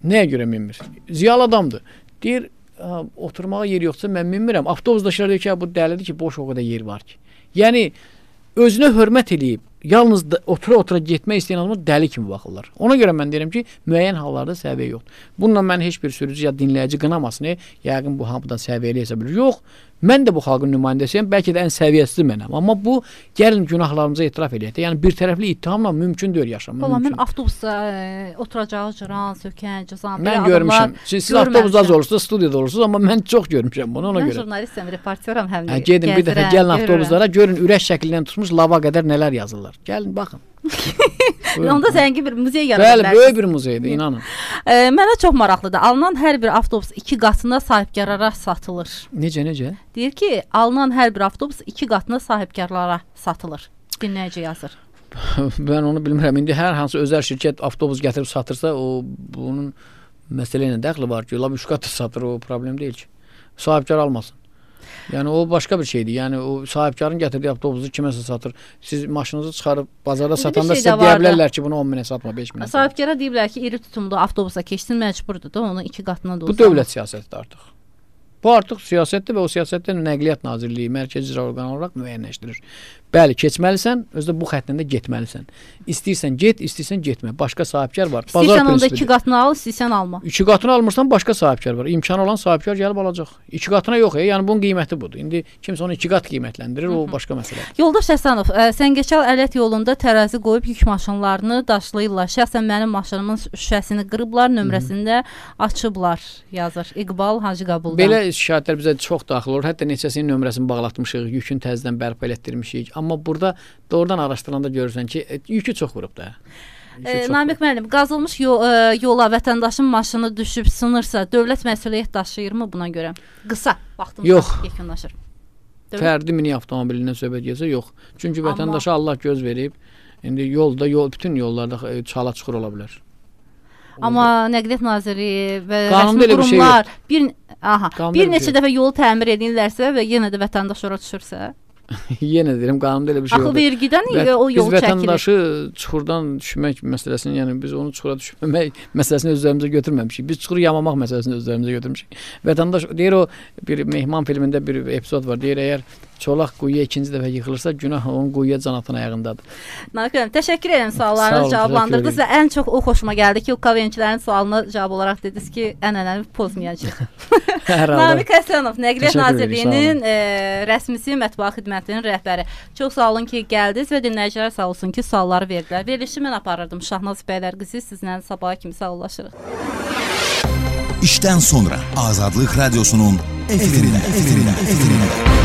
Nəyə görə minmir? Ziyalı adamdır. Deyir, oturmağa yer yoxsa mən minmirəm. Avtobusdaşlar deyir ki, bu dəlidir ki, boş o qədər yer var ki. Yəni özünə hörmət eləyib, yalnız otura-otura getmək istəyən adamlar dəli kimi baxırlar. Ona görə mən deyirəm ki, müəyyən hallarda səviyyə yoxdur. Bununla mən heç bir sürücü ya dinləyici qınamasını, yəqin bu hamıdan səviyyəli hesab edir. Yox, mən də bu xalqın nümayəndəsiyəm, bəlkə də ən səviyyəsiz mənəm. Amma bu, gəlin günahlarımıza etiraf edək. Yəni bir tərəfli ittihamla mümkün deyil yaşamaq. Valla mən avtobusda e, oturacağı cıran, sökən, cızan, mən görmüşəm. Siz, siz avtobusda az olursunuz, studiyada olursunuz, amma mən çox görmüşəm bunu, ona mən görə. Mən jurnalistəm, reporteram, həm də hə, gedin gəzirəm, bir dəfə gəlin avtobuslara, görün ürək şəklindən tutmuş lava qədər nələr yazırlar. Gəlin, baxın. Onda zəngin bir muzey yaradır. Bəli, böyük bir muzeydir, inanın. E, mənə çox maraqlıdır. Alınan hər bir avtobus iki qatına sahibkarlara satılır. Necə, necə? Deyir ki, alınan hər bir avtobus iki qatına sahibkarlara satılır. Dinləyici yazır. Mən onu bilmirəm. İndi hər hansı özəl şirkət avtobus gətirib satırsa, o bunun məsələ ilə dəxli var ki, lab üç qat satır, o problem deyil ki. Sahibkar almasın. Yəni o başqa bir şeydir. Yəni o sahibkarın gətirdiyi avtobusu kiməsə satır. Siz maşınınızı çıxarıb bazarda satanda sizə deyə bilərlər ki, bunu on minə satma, beş minə. Sahibkara deyiblər ki, iri tutumlu avtobusa keçsin məcburdur da, onu iki qatına da olsa. Bu dövlət siyasətidir artıq. Bu artıq siyasətdir və o siyasətdə Nəqliyyat Nazirliyi, mərkəzi icra orqanı olaraq müəyyənləşdirir. Bəli, keçməlisən, özdə bu xəttində getməlisən. İstəyirsən get, istəyirsən getmə. Başqa sahibkar var. İstəyirsən onda iki qatını al, istəyirsən alma. İki qatını almırsan, başqa sahibkar var. İmkanı olan sahibkar gəlib alacaq. İki qatına yox, e, yəni bunun qiyməti budur. İndi kimsə onu iki qat qiymətləndirir, o başqa məsələdir. Yoldaş Həsənov, Səngəçal Ələt yolunda tərəzi qoyub yük maşınlarını daşlayırlar. Şəxsən mənim maşınımın şüşəsini qırıblar, nömrəsində açıblar, yazır İqbal Hacıqabuldan. Belə şikayətlər bizə çox daxil olur. Hətta neçəsinin nömrəsini bağlatmışıq, yükün təzədən bərpa elətdirmişik. Amma burada doğrudan araşdıranda görürsən ki, yükü çox vurub da. E, Namiq müəllim, qazılmış yol, e, yola vətəndaşın maşını düşüb sınırsa, dövlət məsuliyyət daşıyırmı buna görə? Qısa vaxtımız yekunlaşır. Fərdi mini avtomobilindən söhbət gəlsə, yox. Çünki Amma... vətəndaşa Allah göz verib, indi yolda, yol, bütün yollarda e, çala çıxır ola bilər. Amma Nəqliyyat Nazirliyi və rəsmi qurumlar şey bir, aha, bir neçə şey. dəfə yolu təmir edirlərsə və yenə də vətəndaş ora düşürsə, yenə deyirəm, qanunda elə bir şey yoxdur. Axı vergidən o yol çəkilir. Biz vətəndaşı çuxurdan düşmək məsələsini, yəni biz onu çuxura düşməmək məsələsini özlərimizə götürməmişik. Biz çuxuru yamamaq məsələsini özlərimizə götürmüşük. Vətəndaş deyir, o bir Mehman filmində bir epizod var. Deyir, əgər çolaq quyuya ikinci dəfə yıxılırsa, günah onun quyuya can atan ayağındadır. Namiq, təşəkkür edirəm, suallarınızı cavablandırdınız və ən çox o xoşuma gəldi ki, o KVN-çilərin sualına cavab olaraq dediniz ki, ənənəni pozmayacaq. Namiq Həsənov, Nəqliyyat Nazirliyinin e, rəsmisi mətbuat xidmətinin rəhbəri. Çox sağ olun ki, gəldiniz və dinləyicilər sağ olsun ki, sualları verdilər. Verilişi mən aparırdım. Şahnaz bəylər qızı, sizlə sabaha kimi sağollaşırıq. İşdən sonra Azadlıq Radiosunun efirində, efirində, efirində.